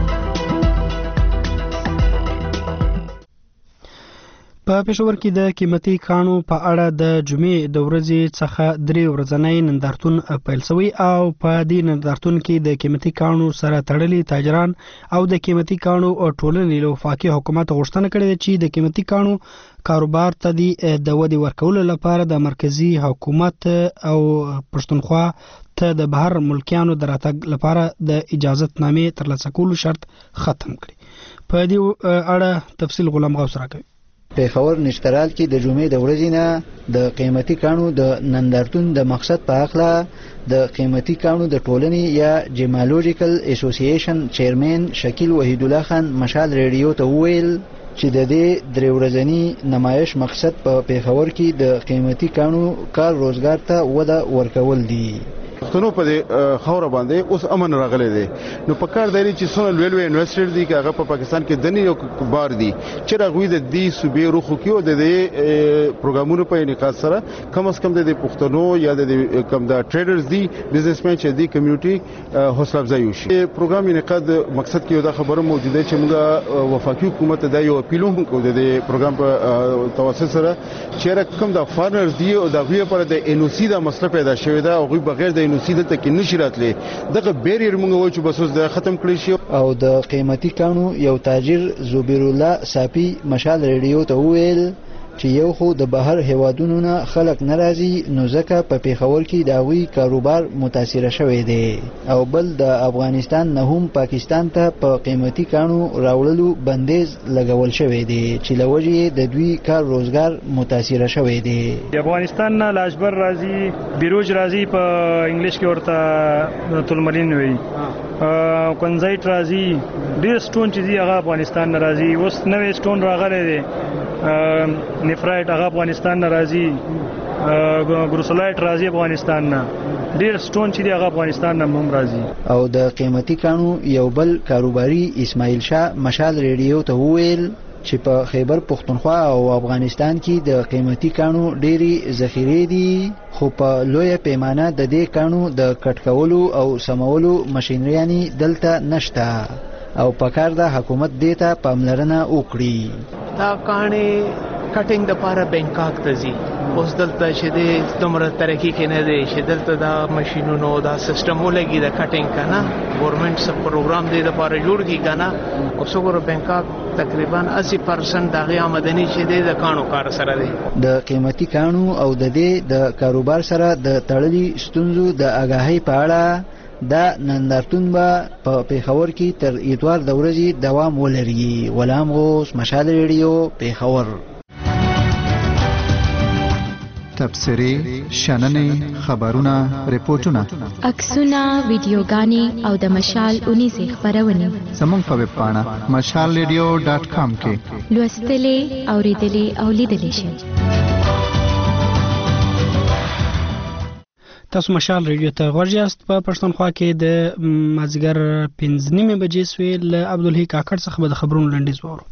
[SPEAKER 1] په پېښور کې د قیمتي کاڼو په اړه د جمعې د ورځې څخه درې ورځنی نندارتون پیل شوی او په دې نندارتون کې د قیمتي کاڼو سره تړلي تاجران او د قیمتي کاڼو ټولنې له وفاقي حکومت غوښتنه کړې ده چې د قیمتي کاڼو کاروبار ته د ودې ورکولو لپاره د مرکزی حکومت او پښتونخوا ته د بهر ملکیانو د راتګ لپاره د اجازت نامې ترلاسه کولو شرط ختم کړي. په دې اړه تفصیل غلام غوث راکوي.
[SPEAKER 24] پېښور نشترال کې د جمعې د ورځې نه د قیمتي کاڼو د نندارتون د مقصد په اړه د قیمتي کاڼو د ټولنې یا جیمالوجیکل اسوسییشن چیرمن شکیل وحید الله خان مشال ریډیو ته وویل چې د دې درې ورځنی نمایش مقصد په پېښور کې د قیمتي کاڼو کار روزګار ته وده ورکول دي.
[SPEAKER 25] پښتنو په خوره باندې اوس امن راغلی دی نو په کار دی چې څونه لوی لوی انویسټر دي چې هغه په پاکستان کې دني یو کبار دي چې هغوی د دې صوبې روخو کې او د دې پروګرامونو په انعکاس سره کم از کم د پښتنو یا د کم د ټریډرز دي بزنسمن چې دي کمیونټي حوصله افزایي وشي. پروګرام انعقاد مقصد کې دا خبره موجوده چې موږ وفاقي حکومت ته یو اپیل هم کوو د دې پروګرام په توسط سره چې کوم د فارمرز دي او د غوی پر د ان او سی د مسله پیدا شوې ده او غوی بغیر د نوسیدل ته کې نشي راتلی دغه بیریر موږ وایو چې بس اوس د ختم کړی شي.
[SPEAKER 24] او د قیمتي کاڼو یو تاجر زبیر الله صافي مشال ریډیو ته وویل چې یو خو د بهر هیوادونو نه خلک ناراضي نو ځکه په پېښور کې د هغوی کاروبار متاثره شوی دی او بل د افغانستان نه هم پاکستان ته په قیمتي کاڼو راوړلو بندیز لګول شوی دی چې له وجې د دوی کار روزګار متاثره شوی دی.
[SPEAKER 26] د افغانستان نه لاجبر راځي بیروج راځي په انګلیش کې ورته تلمرین وایي کنزایټ راځي ډېر سټون چې دي هغه افغانستان نه راځي. اوس نوې سټون راغلی دی نفرایټ هغه افغانستان نه راځي ګروسلایټ راځي افغانستان نه ډېر سټون چې دی هغه افغانستان نه هم راځي.
[SPEAKER 24] او د قیمتي کاڼو یو بل کاروباري اسماعیل شاه مشال ریډیو ته وویل چې په خیبر پښتونخوا او افغانستان کې د قیمتي کاڼو ډېری ذخیرې دي خو په لویه پیمانه د دې کاڼو د کټ کولو او سمولو ماشینریانې دلته نشته او پکار د حکومت دې ته پاملرنه وکړي.
[SPEAKER 27] دا کاڼې کټینګ د پاره بینکاک ته ځي اوس دلته چې د دومره ترقي کې نه دی چې دلته دا ماشینونو دا سیستم ولګي د کټینګ کنه ګورنمنت سب پروګرام دې د پاره جوړ کی کنه اوس وګوره بینکاک تقریبا اسی پرسنټ د غیا آمدنی چې د کانو کار سره دی.
[SPEAKER 24] د قیمتي کانو او د دې د کاروبار سره د تړلي ستونزو د آگاهی په اړه دا نندارتون به په پیښور کې تر اتوار د ورځې دوام ولري. غلام غوث، مشال ریډیو، پیښور.
[SPEAKER 23] تبصرې، شننې، خبرونه، ریپورتونه،
[SPEAKER 11] عکسونه، ویډیوګانې او د مشال اونیزې خپرونې
[SPEAKER 23] زموږ په ویب پاڼه مشال ریډیو ډاټ کام کې
[SPEAKER 11] لوستلې، اوریدلې او لیدلې شئ.
[SPEAKER 1] تاسو مشال ریډیو ته غوږ یاست. په پښتونخوا کې د مازدیګر پنځه نیمې بجې سوې. له عبدالحی کاکړ څخه به د خبرونو لنډیز واورو.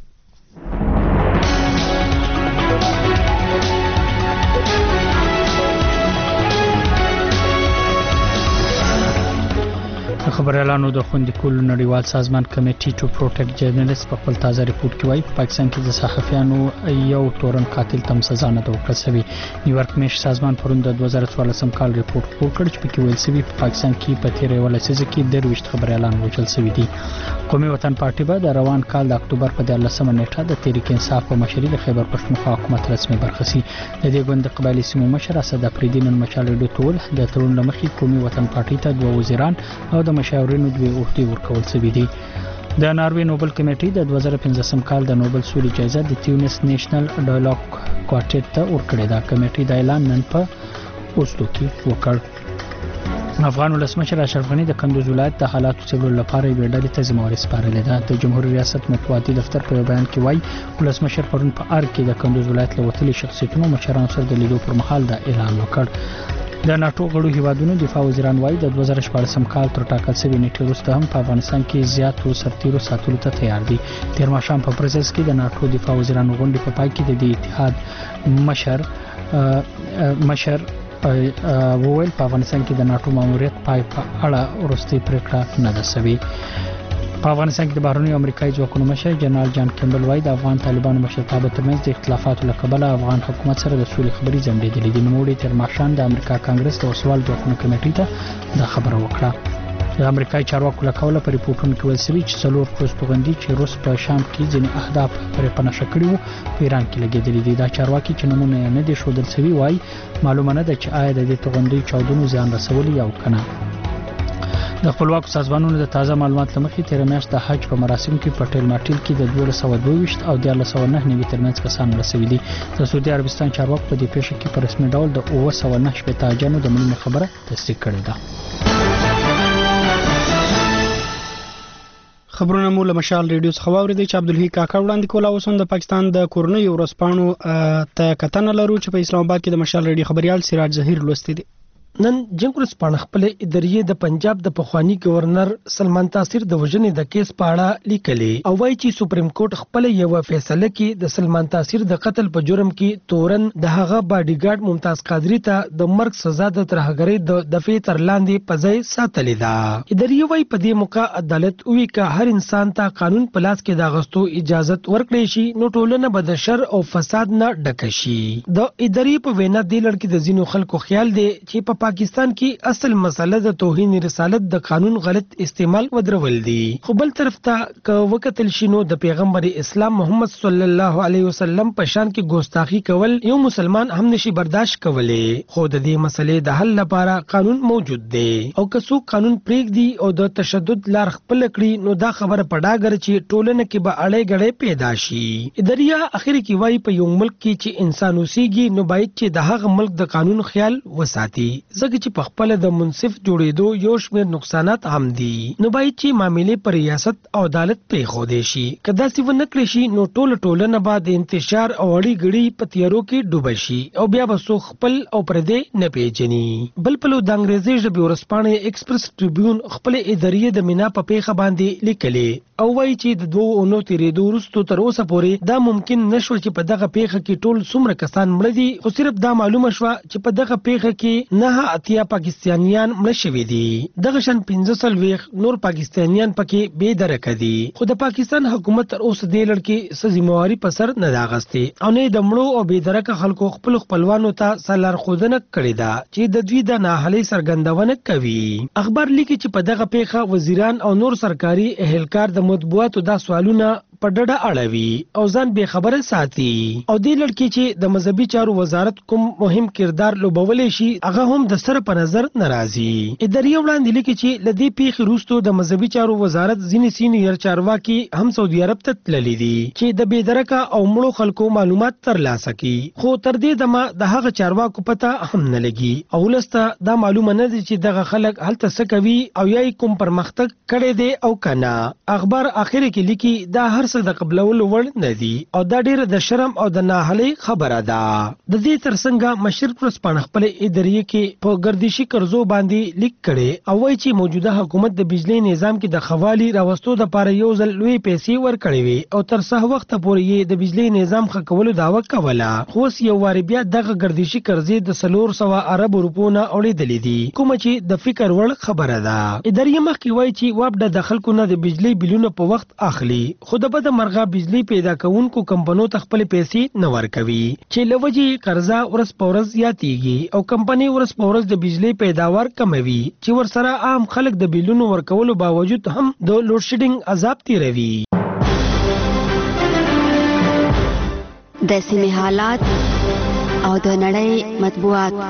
[SPEAKER 1] خبريالانو د خوندي کولو نړیوال سازمان کمیټي ټو پروټیکټ جرنالیست په خپل تازه ریپورت کې وایي په پاکستان کې د صحافیانو یو تورن قاتل تم سزا نه ده ورکړل شوې. نیویارک میش سازمان پرون د دوه زره څوارلسم کال ریپورت خپور کړ چې پکې ویل شوي په پاکستان کې په تېره یوه لسیزه کې درویشت خبريالان وژل شوي دي. قومي وطن پارټي به د روان کال د اکتوبر په دیارلسمه نیټه د تحریک انصاف په مشرۍ د خیبر پښتونخوا حکومت رسمي برخه شي. د دې ګوند د قبایلي سیمو مشر اسد افریدي نن مشال ریډیو ته وویل د تړون له مخې قومي وطن پارټي ته دوه وزیران او د مشاورینو دوه عہدې ورکول شوي دي. د ناروې نوبل کمیټې د دوه زره پنځلسم کال د نوبل سولې جایزه د تیونس نیشنل ډایالوګ کوارټیټ ته ورکړې ده. کمیټې د اعلان نن په اوسلو کې وکړ. افغان ولسمشر اشرف غني د کندوز ولایت د حالاتو څېړلو لپاره یوې ډلې ته ذمہواري سپارلې ده. د جمهوریت ریاست مطبوعاتي دفتر په یو بیان کې وایي ولسمشر پرون په ار کې د کندوز ولایت له وتلي شخصیتونو مشرانو سره د لیدو پر مهال دا اعلان وکړ. د ناتو غړو هیوادونو دفاع وزیران وایي د دوه زره شپاړسم کال تر ټاکل شوې نیټې وروسته هم په افغانستان کې زیاتو سرتیرو ساتلو ته تیار دي. تېر ماښام په برسلز کې د ناتو دفاع وزیرانو غونډې په پای کې د دې اتحاد مشر مشر وویل په افغانستان کې د ناتو ماموریت پای په اړه وروستۍ پریکړه نه ده شوې. په افغانستان کې د بهرنیو امریکایي ځواکونو مشر جنرال جان کیمبل وایي د افغان طالبانو مشرتابه ترمنځ د اختلافاتو له کبله افغان حکومت سره د سولې خبرې ځنډېدلې دي. نوموړي تېر ماښام د امریکا کانګرس د وسوال ځواکونو کمیټې ته دا خبره وکړه. د امریکایي چارواکو له قوله په ریپورټونو کې ویل شوي چې څلور پوځ توغندي چې روس په شام کې ځینې اهداف پرې په نښه کړي وو په ایران کې لګېدلي دي. دا چارواکي چې نومونه یې نه دي ښودل شوي وایي معلومه نه ده چې آیا د دې توغندیو چاودنو زیان رسولی یا که نه. د خپلواکو سازمانونو د تازه معلومات له مخې تېره میاشت د حج په مراسمو کې په ټیل ماټیل کې د دولس سوه دوه ویشت او دیارلس سوه نهه نوي ترمنځ کسان مړه شوي دي. د سعودي عربستان چارواکو په دې پیښه کې په رسمي ډول د اوه سوه نهه شپېته حاجیانو د مړینې خبره تصدیق کړې ده. خبرونه مو له مشال ریډیو څخه واورېدئ چې عبدالحی کاکړ وړاندې کول. اوس هم د پاکستان د کورنیو ورځپاڼو ته کتنه لرو چې په اسلام آباد کې د مشال ریډیو خبريال سراج ظهیر لوستي دي.
[SPEAKER 13] نن جنگ ورځپاڼه خپل ادارې د پنجاب د پخوانی گورنر سلمان تاثیر د وژنې د کیس په اړه لیکلي او وایي چې سپریم کورټ خپل یو فیصله کې د سلمان تاثیر د قتل په جرم کې تورن د هغه باډي ګارد ممتاز قادری ته د مرګ سزا د ترهګرۍ د دفعې تر لاندې په ځای ساتلې ده. ادارې وایي په دې موقع عدالت وی که هر انسان ته قانون په لاس کې د غستو اجازه ورکړي شي نو ټولنه به د شر او فساد نه ډکه شي. د ادارې په وینا د لړ کې د ځینو خلکو خیال دی چې په پاکستان کې اصل مسله د توهین رسالت د قانون غلط استعمال ودرول دي. خو بل طرف ته که وکتل شینو د پیغمبر اسلام محمد صلی الله علیه وسلم په شان کې ګستاخی کول یو مسلمان هم نشي برداشت کولی. خو د دې مسلې د حل لپاره قانون موجود دی او که څوک قانون پرېږدي او د تشدد لار خپل کړي نو دا خبره په ډاګر چې ټولنه کې به اړې غړې پیدا شي. ادارې اخر کې وایي په یو ملک کې چې انسان اوسېږي نو باید چې د هغه ملک د قانون خیال وساتي ځکه چې په خپل د منصف جوړېدو یو شمېر نقصانات هم دي. نو باید چې معاملې پر ریاست او عدالت پرېښودې شي. که داسې ونه کړی شي نو ټوله ټولنه به د انتشار او اړې ګړې په تیارو کې ډوبه شي او بیا به څوک خپل او پردی نه پیژني. بل پلو د انګریزي ژبې ورځپاڼې ایکسپرس ټریبیون خپل ادارې د مینا په پیښه باندې لیکلې او وایي چې د دوه اونو تېرېدو وروسته تر اوسه پورې دا ممکن نشو چې په دغه پیښه کې ټول څومره کسان مړه دي خو صرف دا معلومه شوه چې په دغه پیښه کې نه اتیا پاکستانیان مړه شوي دي. دغه شان پنځه څلوېښت نور پاکستانیان پکې بې درکه دي. خو د پاکستان حکومت تر اوسه دې لړ کې څه ذمہواري په سر نه ده اخیستې او نه د مړو او بې درکه خلکو خپلو خپلوانو ته څه لارښودنه کړې ده چې د دوی د ناهیلۍ څرګندونه کوي. اخبار لیکي چې په دغه پیښه وزیران او نور سرکاري اهلکار د مطبوعاتو دا سوالونه په ډډه اړوي او ځان بې خبره ساتي او دې لړ کې چې د مذهبي چارو وزارت کوم مهم کردار لوبولی شي هغه هم د سره په نظر ناراضي. ادارې وړاندې لیکي چې له دې پیښې وروسته د مذهبي چارو وزارت ځینې سینیئر چارواکي هم سعودي عرب ته تللي دي چې د بې درکه او مړو خلکو معلومات ترلاسه کړي، خو تر دې دمه د هغه چارواکو پته هم نه لګي او ولسته دا معلومه نه دي چې دغه خلک هلته څه کوي او یا کوم پرمختګ کړی دی او کنه. اخبار اخر کې لیکي دا هر څه د قبلولو وړ نه دي او دا ډېر د شرم او د ناهلۍ خبره ده. د دې ترڅنګ مشرق ورځپاڼه خپل ادارې کې په ګردشي قرضو باندې لیک کړي او وایي چې موجوده حکومت د بجلی نظام کې د خوالي راوستو لپاره یو ځل لوی پیسې ورکړې وي او تر څه وخت پورې یې د بجلی نظام ښه کولو دعوه کوله، خو اوس یو وارې بیا دغه ګردشي قرضې د څلور سوه اربو روپو نه اورېدلې دي، کومه چې د فکر وړ خبره ده. ادارې مخکې وایي چې وابډه د خلکو نه د بجلی بلونه په وخت اخلي، خو د بده مرغه بجلی پیدا کوونکو کمپنو ته خپل پیسې نه ورکوي چې له وجې قرضه ورځ په ورځ زیاتېږي او کمپنۍ ورځ په ورځ د بجلی پیداوار کموي چې ورسره عام خلک د بیلونو ورکولو باوجود هم د لوډ شیډینګ عذاب تیروي.
[SPEAKER 2] د سیمې حالات او د نړۍ مطبوعات.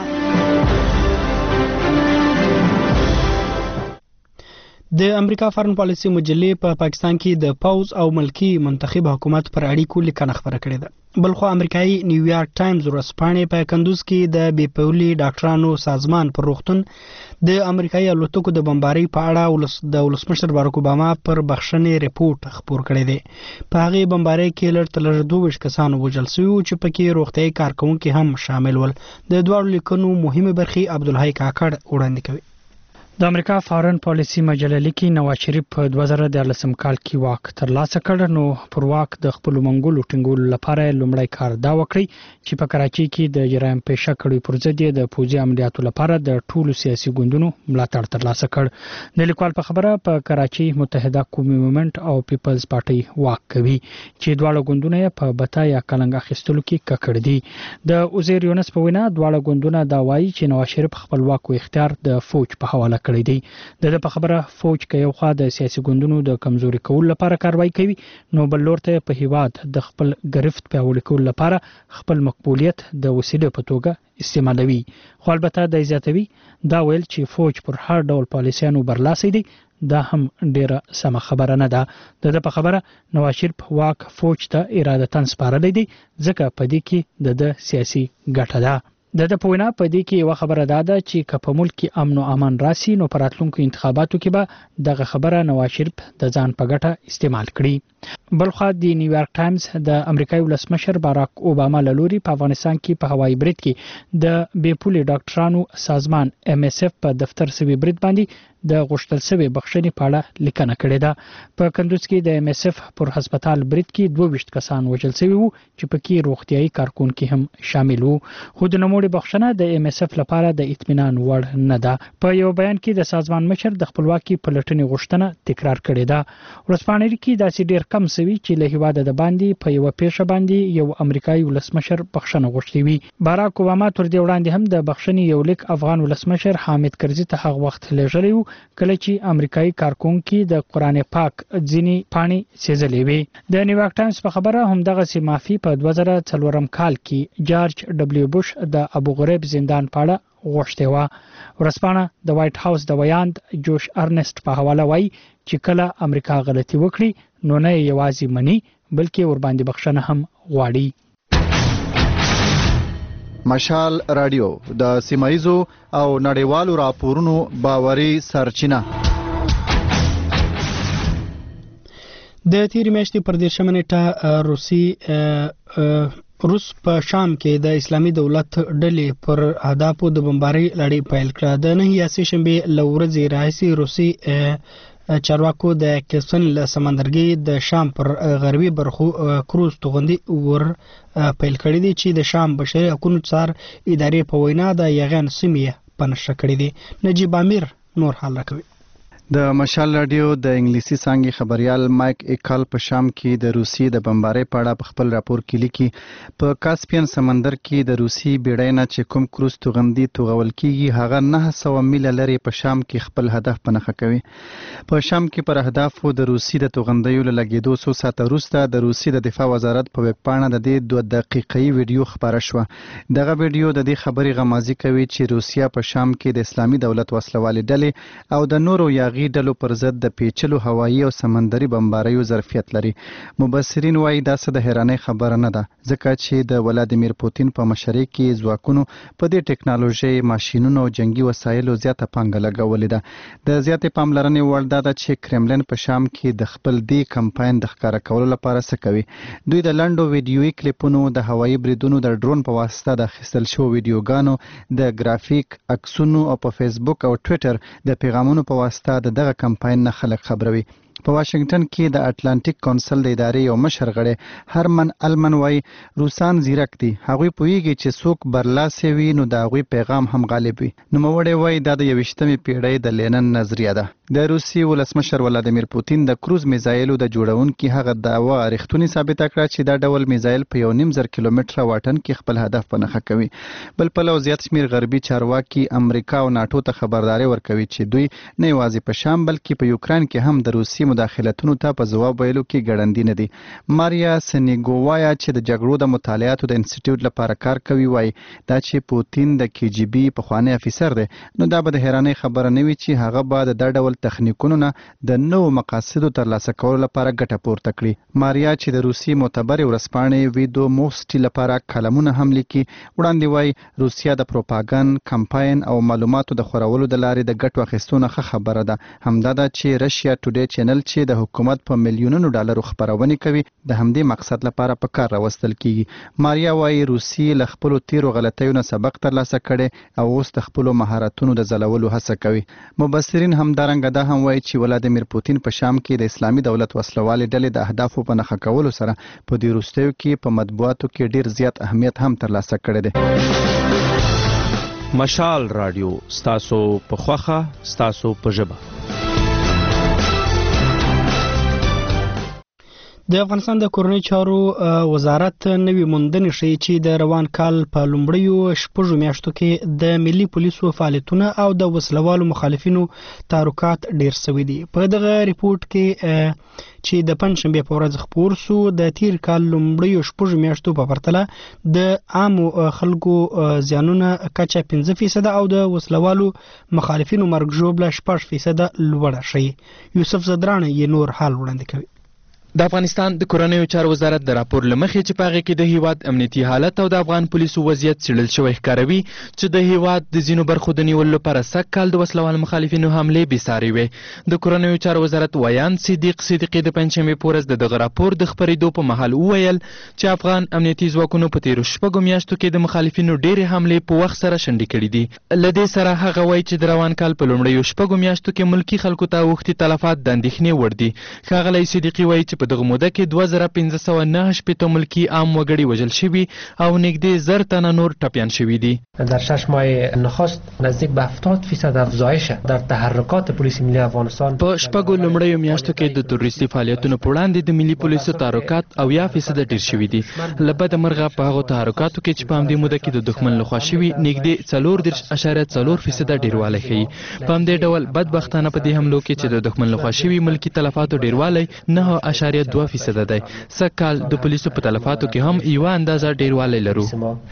[SPEAKER 1] د امریکا فارن پالیسي مجلې په پاکستان کې د پوز او ملکی منتخب حکومت پر اړیکو لیکنه خبره کړې ده. بلخو امریکایي نیویارک ټایمز ورځپاڼې په کندوز کې د بیپولي ډاکټرانو سازمان پر روغتون د امریکایي الوتکو د بمبارۍ په اړه د ولسمشر بارک اوباما پر بخښنې رپورټ خپور کړی دی. په هغې بمبارۍ کې لږ تر لږه دوه ویشت کسان وژل شوي وو چې پکې روغتیایي کارکوونکي هم شامل ول. د دواړو لیکنو مهمې برخې عبدالحی کاکړ وړاندې کوي. د امریکا فارن پالیسي مجله لیکي نواز شریف په دوه زره دیارلسم کال کې واک ترلاسه کړ، نو پر واک د خپلو منګولو ټینګولو لپاره لومړی کار دا وکړي چې په کراچۍ کې د جرایم پیشه کړیو پر ضد یې د پوځي عملیاتو لپاره د ټولو سیاسي ګوندونو ملاتړ ترلاسه کړ. د لیکوال په خبره په کراچۍ متحده قومي مومنټ او پیپلز پارټۍ واک کوي چې دواړه ګوندونه یې په بتا یا کلنګ اخیستلو کې ککړ دي. د عزیر یونس په وینا دواړه ګوندونه دا وایي چې نواز شریف خپل واک او اختیار د فوج په حواله کړی دی. د په خبره فوج کې یو خوا د سیاسي ګوندونو د کمزوري کولو لپاره کاروایی کوي، نو بل لور ته په هیواد د خپل ګرفت پیاوړي کولو لپاره خپل مقبولیت د وسیلې په توګه استعمالوي. خو البته د زیاتوي دا ویل چې فوج پر هر ډول پالیسیانو برلاسي دی دا هم ډیره سمه خبره نه ده. د په خبره نواز شریف واک فوج ته ارادتاً سپارلی دی ځکه په دې کې د سیاسي ګټه ده. د د پوینا په دې کې یو خبره ده چې که په ملک کې امن او امان راسي نو پر راتلونکو انتخاباتو کې به دغه خبره نواز شریف د ځان په ګټه استعمال کړي. بلخو د نیویارک ټایمز د امریکایي ولسمشر باراک اوباما له لوري په افغانستان کې په هوایي برید کې د بیپولي ډاکټرانو سازمان ایم اس اف په دفتر سوي برید باندې د غوښتل شوی بخښنې په اړه لیکنه کړې ده. په کندوز کې د ایم اس اف پر هسپتال برید کې دوه ویشت کسان وژل شوي وو چې پکې روغتیایي کارکونکي هم شامل وو، خو د نوموړې بخښنه د ایم اس اف لپاره د اطمینان وړ نه ده. په یو بیان کې د سازمان مشر د خپلواکي پلټنې غوښتنه تکرار کړې ده. ورځپاڼې کې داسې ډېر کم سوي چې له هیواده د باندې په یو پیښه باندې یو امریکایي ولسمشر بخښنه غوښتې وي. باراک اوباما تر دې وړاندې هم د بخښنې یو لیک افغان ولسمشر حامد کرزي ته هغه وخت لېږلی وو کله چې امریکایي کارکونکي د قرآن پاک ځینې پاڼې سیزلې وي. د نیویارک ټایمز په خبره همدغه سي مافي په دوه زره څلورم کال کې جارج ډبلیو بوش د ابو غریب زندان په اړه غوښتې وه. ورځپاڼه د وایټ هاوس د ویاند جوش ارنسټ په حواله وایي چې کله امریکا غلطي وکړي نو نه یوازې مني بلکې ورباندې بخښنه هم غواړي.
[SPEAKER 23] مشال رادیو د سیمایزو او نړیوالو راپورونو باوري سرچینه.
[SPEAKER 1] د تیرې میاشتې پر دېرشمه نیټه روسي روس په شام کې د اسلامي دولت ډلې پر اهدافو د بمبارۍ لړۍ پیل کړه. د نهه یاسې شنبې له ورځې راهیسې روسي چارواکو د کیسپین له سمندرګي د شام پر غربي برخو کروز توغندي ور پیل کړی دی چې د شام بشري حقوقو څار ادارې په وینا د یغان سیمې په نشه کړی دی. نجیب امیر نور حال راکوي.
[SPEAKER 23] د مشال رادیو د انګلیسي څانګې خبريال مایک ایکال په شام کې د روسي د بمبارۍ په اړه په خپل راپور کې لیکي په کاسپین سمندر کې د روسي بیړۍ نه چې کوم کروز توغندي توغول کیږي هغه نه سوه میله لري په شام کې خپل هدف په نښه کوي. په شام کې پر اهدافو د روسي د توغندیو له لګېدو څو ساعته وروسته د روسي د دفاع وزارت په ویب پاڼه د دې دوه دقیقې ویډیو خپاره شوه. دغه ویډیو د دې خبرې غمازي کوي چې روسیا په شام کې د اسلامي دولت وسلوالې ډلې او د نورو یاغي ډلو پر ضد د پیچلو هوایي او سمندري بمباریو ظرفیت لري. مبصرین وایي دا څه د حیرانۍ خبره نه ده ځکه چې د ولادیمیر پوتین په مشرۍ کې ځواکونو په دې ټکنالوژي ماشینونو او جنگي وسایلو زیاته پانګه لګولې ده. د زیاتې پاملرنې وړ دا ده چې کرملن په شام کې د خپل دې کمپاین د ښکاره کولو لپاره څه کوي. دوی د لنډو ویډیويي کلیپونو د هوایي بریدونو د ډرون په واسطه د اخیستل شوو ویډیوګانو د ګرافیک عکسونو او په فیسبوک او ټویټر د پیغامونو په واسطه د دغه کمپاین نه خلک خبروي. په واشنگټن کې د اټلانټیک کونسل د ادارې یو مشر غړی هرمن المن وایي روسان زیرک دي هغوی پوهیږي چې څوک برلاسې وي نو د هغوی پیغام هم غالب وي. نوموړی وایي دا د یویشتمې پیړۍ د لینن نظریه ده. د روسي ولسمشر ولادیمیر پوتین د کروز میزایلو د جوړونکي هغه دعوه رښتونی ثابته کړه چې دا ډول میزایل په یو نیم زر کیلومتره واټن کې خپل هدف په نښه کوي. بل پلو زیات شمیر غربي چارواکي امریکا او ناټو ته خبرداري ورکوي چې دوی نه یوازې په شام بلکې په یوکران کې هم د روسي مداخلتونو ته په ځواب ویلو کې ګړندي نه دي. ماریا سنیګووایا چې د جګړو د مطالعاتو د انسټیټیوټ لپاره کار کوي وایي دا چې پوتین د کی جی بي پخوانی افیسر دی نو دا به د حیرانۍ خبره نه وي چې هغه به د دا ډول تخنیکونو نه د نوو مقاصدو ترلاسه کولو لپاره ګټه پورته کړي. ماریا چې د روسي معتبرې ورځپاڼې ویدو موسټي لپاره کلمونه هم لیکي وړاندې وایي روسیا د پروپاګند کمپاین او معلوماتو د خورولو د لارې د ګټو اخیستو نه ښه خبره ده. همدا ده چې رشیا ټوډے چینل چې د حکومت په میلیونونو ډالرو خپرونې کوي د همدې مقصد لپاره په کار راوستل کیږي. ماریا وایي روسي له خپلو تیرو غلطیو نه سبق ترلاسه کړي او اوس د خپلو مهارتونو د ځلولو هڅه کوي. مبصرین همدارنګه دا هم وایي چې ولادیمیر پوتین په شام کې د اسلامي دولت وسلوالې ډلې د اهدافو په نښه کولو سره په دې وروستیو کې په مطبوعاتو کې ډیر زیات اهمیت هم ترلاسه کړی دی.
[SPEAKER 4] مشال رادیو ستاسو په خوخه ستاسو په ژبه.
[SPEAKER 1] د افغانستان د کورنۍ چارو وزارت نوې موندنې ښیي چې د روان کال په لومړیو شپږو میاشتو کې د ملي پولیسو فعالیتونه او د وسلوالو مخالفینو تحرکات ډیر شوي دي. په دغه ریپورت کې چې د پنځشنبې په ورځ خپور سو د تیر کال لومړیو شپږو میاشتو په پرتله د عامو خلکو زیانونه کچه پنځه فیصده او د وسلوالو مخالفینو مرګ ژوبله شپږ فیصده لوړه ښیي. یوسف زدران یې نور حال وړاندې کوي.
[SPEAKER 6] د افغانستان د کورنیو چارو وزارت د راپور لمخې چې پاغه کې د هیواد امنیتي حالت او د افغان پولیسو وضعیت څېړل شوی ښکاروي چې د هیواد د ځینو برخو د نیولو لپاره سږ کال د وسلوال مخالفینو حملې بېسارې وې. د کورنیو چارو وزارت ویان صدیق صدیقي د پنجشنبې په ورځ د دغه راپور د خپرېدو په مهال وویل چې افغان امنیتي ځواکونو په تېرو شپږو میاشتو کې د مخالفینو ډېرې حملې په وخت سره شنډې کړي دي. له دې سره هغه وایي چې د روان کال په لومړیو شپږو میاشتو کې ملکي خلکو ته اوښتي تلفات د اندېښنې وړ دي. ښاغلی صدیقي وایي چې په دغه موده کې دوه زره پنځه سوه نهه شپېته ملکی عام وګړي وژل شوي او نږدې زر تنه نور ټپیان شوي دي.
[SPEAKER 7] در شش ماه نخست نزدیک به هفتاد فیصد افزایش در تحرکات پلیس ملی افغانستان.
[SPEAKER 6] په شپږو لومړیو میاشتو کې د تروریستي فعالیتونو په وړاندې د ملي پولیسو تحرکات اویا فیصده ډیر شوي دي. له بده مرغه په هغو تحرکاتو کې چې په همدې موده کې د دښمن لخوا شوي نږدې څلور دېرش اعشاریه څلور فیصده ډیروالی ښیي. په همدې ډول بدبختانه په دې حملو کې چې د دښمن لخوا شوي ملکي تلفاتو ډیروالی نهه اعشاریه دوه فیصده دی. سږ کال د پولیسو په تلفاتو کې هم یوه اندازه ډیروالی لرو.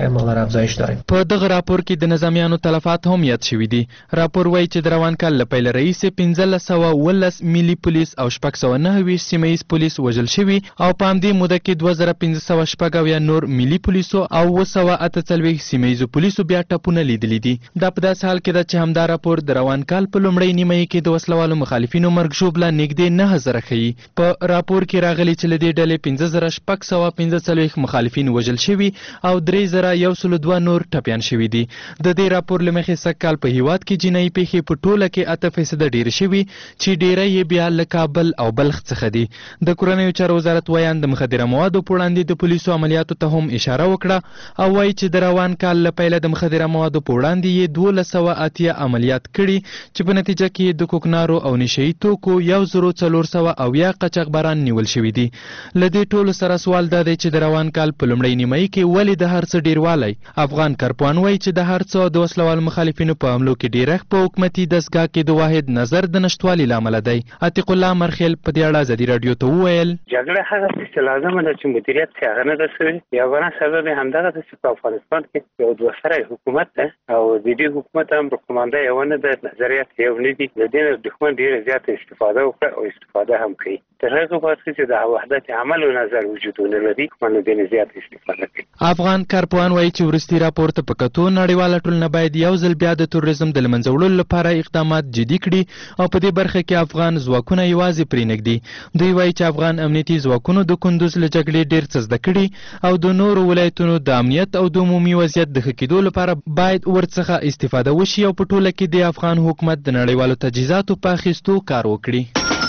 [SPEAKER 6] په دغه راپور کې د نظامیانو تلفات هم یاد شوي دي. راپور وایي چې د روان کال له پیله راهیسې پنځلس سوه اوولس ملي پولیس او شپږ سوه نهه ویشت سیمه ییز پولیس وژل شوي او په همدې موده کې دوه زره پنځه سوه شپږ اویا نور ملي پولیسو او اوه سوه اته څلوېښت سیمه ییزو پولیسو بیا ټپونه لیدلي دي. دا په داسې حال کې ده چې همدا راپور د روان کال په لومړۍ نیمایي کې د وسلوالو مخالفینو مرګ ژوبله نږدې نهه زره ښیي. په راپور کې راغلي چې له دې ډلې پنځه زره شپږ سوه پنځه څلوېښت مخالفین وژل شوي او درې زره یو سلو دوه نور ټپیان شوي دي. د دې راپور له مخې سږ کال په هیواد کې جنایي پیښې په ټوله کې اته فیصده ډېرې شوي چې ډېری یې بیا له کابل او بلخ څخه دي. د کورنیو چارو وزارت ویان د مخدره موادو په وړاندې د پولیسو عملیاتو ته هم اشاره وکړه او وایي چې د روان کال له پیله د مخدره موادو په وړاندې یې دولس سوه اتیا عملیات کړي چې په نتیجه کې د کوکنارو او نشهیي توکو یو زرو څلور سوه اویا قاچاقبران نیول شوي دي. له دې ټولو سره سوال دا دی چې د روان کال په لومړۍ نیمایي کې ولې د هر څه ډېروالی. افغان کارپوهان وایي چې د هر څه د وسلوال مخالفینو په حملو کې ډېرښت په حکومتي دستګاه کې د واحد نظر د نشتوالي له امله دی. عتیق الله مرخیل په دې اړه ازادي راډیو ته وویل
[SPEAKER 3] جګړه هغه څه چې لازمه ده چې مدیریت یې هغه نه ده سوی. یو غوره سبب یې همدغه ده چې په افغانستان کې یو دوه سری حکومت ده او د دې حکومت هم رقمنده یو نه ده، نظریات یو نه دي. د دې نه دښمن ډېره زیاته استفاده وکړه او استفاده هم کوي. تر هغه وخته چې د وحدت عمل او نظر وجود نه لري دښمن له دې زیاته استفاده کوي.
[SPEAKER 6] افغان کارپوهان وایي چې وروستي راپور ته په کتو نړیواله ټولنه باید یو ځل بیا د تروریزم د له منځه وړلو لپاره اقدامات جدي کړي او په دې برخه کې افغان ځواکونه یوازې پرېنږدي. دوی وایي چې افغان امنیتي ځواکونو د کندوز له جګړې ډېر څه زده کړي او د نورو ولایتونو د امنیت او د عمومي وضعیت د ښه کېدو لپاره باید ورڅخه استفاده وشي او په ټوله کې د افغان حکومت د نړیوالو تجهیزاتو په اخیستو کار وکړي.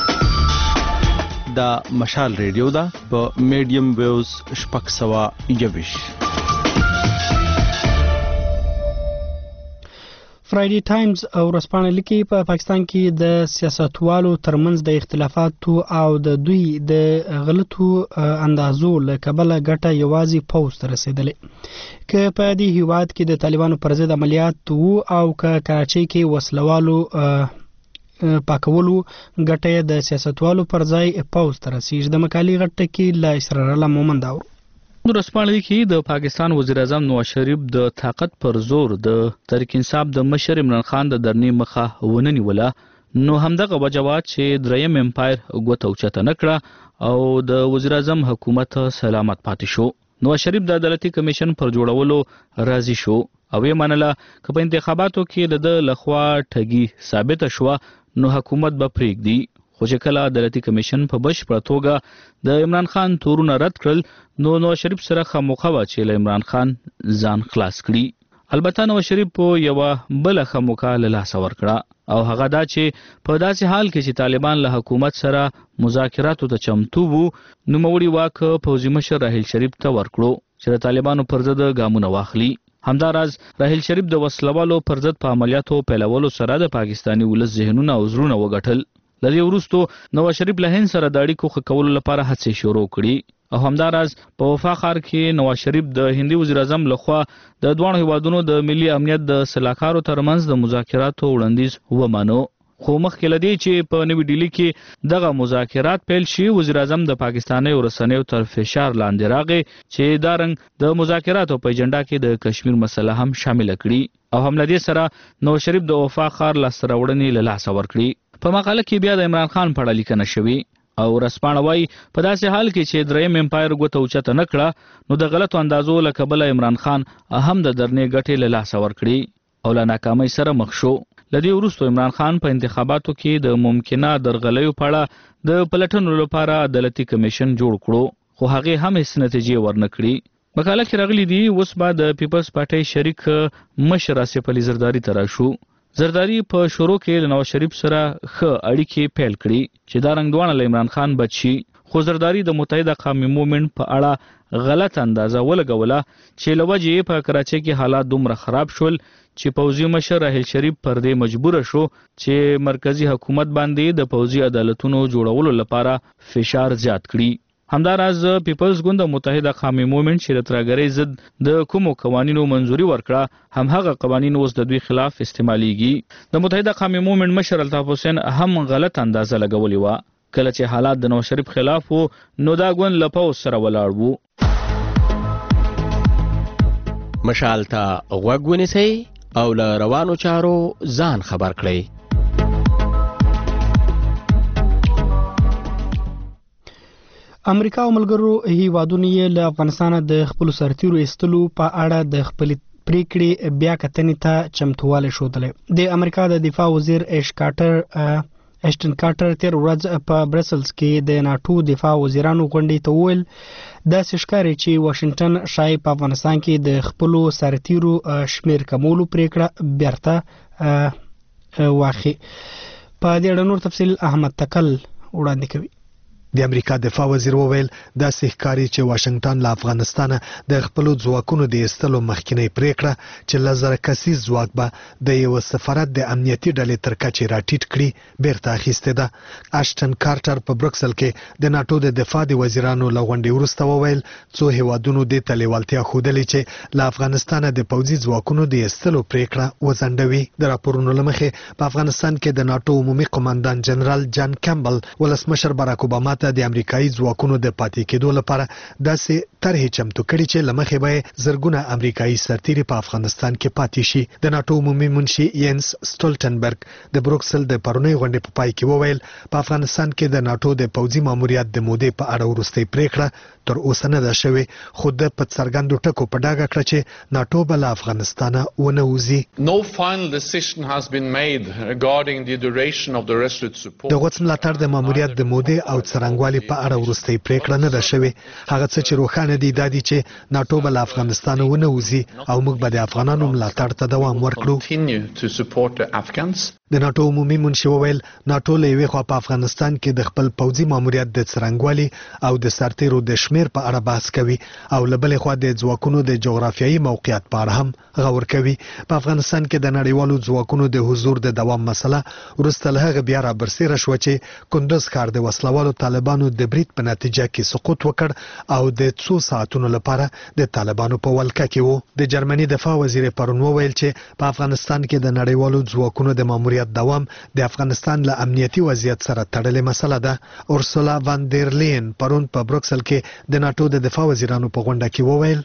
[SPEAKER 4] دا مشال ریډیو ده په میډیم ویوز شپږ سوه یوویشت.
[SPEAKER 1] فرایډي ټایمز او ورځپاڼه لیکي په پاکستان کې د سیاستوالو ترمنځ د اختلافاتو او د دوی د غلطو اندازو له کبله ګټه یوازې پوځ ته رسېدلې. که په دې هیواد کې د طالبانو پر ضد عملیات وو او که کراچۍ کې وسلوالو پاکولو ګټه د سیاستوالو پر ځای پوځ ته رسېږي. د مقالې غټ ټکي له اسرار الله مومند اورو.
[SPEAKER 8] ورځپاڼه کې د پاکستان وزیر اعظم نواز شریف د طاقت پر زور د تحریک انصاف د مشر عمران خان د درنې مخه ونه نیوله، نو همدغه وجه وه چې دریم امپایر ګوته اوچته نه کړه او د وزیر اعظم حکومت سلامت پاتې شو. نواز شریف د عدالتي کمیشن پر جوړولو راضي شو او یې منله که په انتخاباتو کې د ده لخوا ټګي ثابته شوه نو حکومت به پرېږدي. خو چې کله عدالتي کمیشن په بشپړه توګه د عمران خان تورونه رد کړل نو نواز شریف سره خاموخه وه چې له عمران خان ځان خلاص کړي. البته نواز شریف په یوه بله خاموخه له لاسه ورکړه او هغه دا چې په داسې حال کې چې طالبان له حکومت سره مذاکراتو ته چمتو وو نوموړي واک پوځي مشر راحیل شریف ته ورکړو چې د طالبانو پر ضد ګامونه واخلي. همداراز راحیل شریف د وسلوالو پر ضد په عملیاتو پیلولو سره د پاکستاني ولس ذهنونه او زړونه وګټل. له دې وروستو نواز شریف له هند سره د اړیکو ښه کولو لپاره هڅې شروع کړي او همداراز په وفا ښار کې نواز شریف د هندي وزیر اعظم لخوا د دواړو هیوادونو د ملي امنیت د سلاکارو ترمنځ د مذاکراتو وړاندیز ومانو. خو مخکې له دې چې په نوي ډیلي کې دغه مذاکرات پیل شي وزیر اعظم د پاکستاني رسنیو تر فشار لاندې راغی چې دا رنګ د مذاکراتو په ایجنډا کې د کشمیر مسله هم شامله کړي او هم له دې سره نواز شریف د وفا ښار لاسته راوړنې له لاسه ورکړي. په مقاله کې بیا د عمران خان په اړه لیکنه شوې او ورځپاڼه وایي په داسې حال کې چې دریم امپایر ګوته اوچته نه کړه نو د غلطو اندازو له کبله عمران خان هم د درنې ګټې له لاسه ورکړي او له ناکامۍ سره مخ شو. له دې وروسته عمران خان په انتخاباتو کې د ممکنه درغلیو په اړه د پلټنو لپاره عدالتي کمیشن جوړ کړو خو هغې هم هیڅ نتیجې ورنه کړي. مقاله کې راغلي دي اوس به د پیپلز پارټۍ شریک مشر آصف علي زرداري ته راشو. زرداری په شروع کې له نواز شریف سره ښه اړیکې پیل کړي چې دا رنګ دواړه له عمران خان بچ شي، خو زرداری د متحده قومي مومنټ په اړه غلط اندازه ولګوله چې له وجې یې په کراچۍ کې حالات دومره خراب شول چې پوځي مشر راحیل شریف پر دې مجبوره شو چې مرکزی حکومت باندې د پوځي عدالتونو جوړولو لپاره فشار زیات کړي. همداراز پیپلز ګوند متحده قومي مومنټ چې د ترهګرۍ ضد د کومو قوانینو منظوري ورکړه هم هغه قوانین اوس د دوی خلاف استعمالیږي. د متحده قومي مومنټ مشر الطاف حسین هم غلط اندازه لګولې وه. کله چې حالات د نواز شریف خلاف وو نو دا ګوند له پوځ سره ولاړ وو.
[SPEAKER 9] مشال ته غوږ ونیسئ او له روانو چارو ځان خبر کړئ.
[SPEAKER 1] امریکا او ملګرو هیوادونو یې له افغانستان د خپل سرتیرو ایستلو په اړه د خپل پریکړې بیا کتنې ته چمتووالی ښودلی. د امریکا د دفاع وزیر ایش کارټر
[SPEAKER 10] اشټن کارټر تیر ورځ په برسلز کې د ناتو دفاع وزیرانو غونډې ته وویل داسې ښکاري چې واشنگټن شاید په افغانستان کې د خپلو سرتیرو شمیر کمولو پریکړه بیرته واخلي. په دې اړه نور تفصیل احمد تکل وړاندې کوي.
[SPEAKER 12] د امریکا دفاع وزیر وویل دا ښکاري چې واشنگټن له افغانستانه د خپلو ځواکونو د ایستلو مخکینی پریکړه چې لزر کسیز ځواک به د یو سفارت د امنیتي ډلې تر کچې راټیټ کړي بیرته اخیستې ده. اشټن کارټر په بروکسل کې د ناتو د دفاع د وزیرانو له غونډې وروسته وویل څو هیوادونو دې ته لیوالتیا ښودلې چې له افغانستانه د پوځي ځواکونو د ایستلو پریکړه وځنډوي. د راپورونو له مخې په افغانستان کې د ناتو عمومي قوماندان جنرال جان کیمبل ولسمشر باراک اوباما ته د امریکایي ځواکونو د پاتې کېدو لپاره داسې طرحې چمتو کړي چې له مخې به زرګونه امریکایي سرتیري په افغانستان کې پاتې شي. د ناتو عمومي منشي ینس سټولټنبرګ د بروکسل د پرونی غونډې په پای کې وویل په افغانستان کې د ناتو د پوځي ماموریت د مودې په اړه وروستۍ پریکړه تر اوسه نه ده شوې، خو د په څرګندو ټکو په ډاګه کړه چې ناتو به له افغانستانه ونه وځي.
[SPEAKER 14] No final decision has been made regarding the duration of the resolute support.
[SPEAKER 12] د غوڅ ملاتړ د ماموریت د مودې او څرنګوالي په اړه وروستۍ پریکړه نه ده شوې. هغه څه چې روښانه دي دا دي چې ناتو به له افغانستانه ونه وځي او موږ به د افغانانو ملاتړ ته دوام ورکړو. د ناتو عمومي منشي وویل ناتو له یوې خوا په افغانستان کې د خپل پوځي ماموریت د څرنګوالي او د سرتیرو د شمیر په اړه بحث کوي او له بلې خوا د ځواکونو د جغرافیایي موقعیت په اړه هم غور کوي. په افغانستان کې د نړیوالو ځواکونو د حضور د دوام مسله وروسته له هغه بیا را برسېره شوه چې کندوز ښار د وسلوالو طالبانو د برید په نتیجه کې سقوط وکړ او د څو ساعتونو لپاره د طالبانو په ولکه کې وو. د جرمني دفاع وزیر پرون وویل چې په افغانستان کې د نړیوالو ځواکونو د ماموریت دوام د افغانستان له امنیتي وضعیت سره تړلې مسله ده. اورسولا وان دیر لین پرون په بروکسل کې د ناتو د دفاع وزیرانو په غونډه کې وویل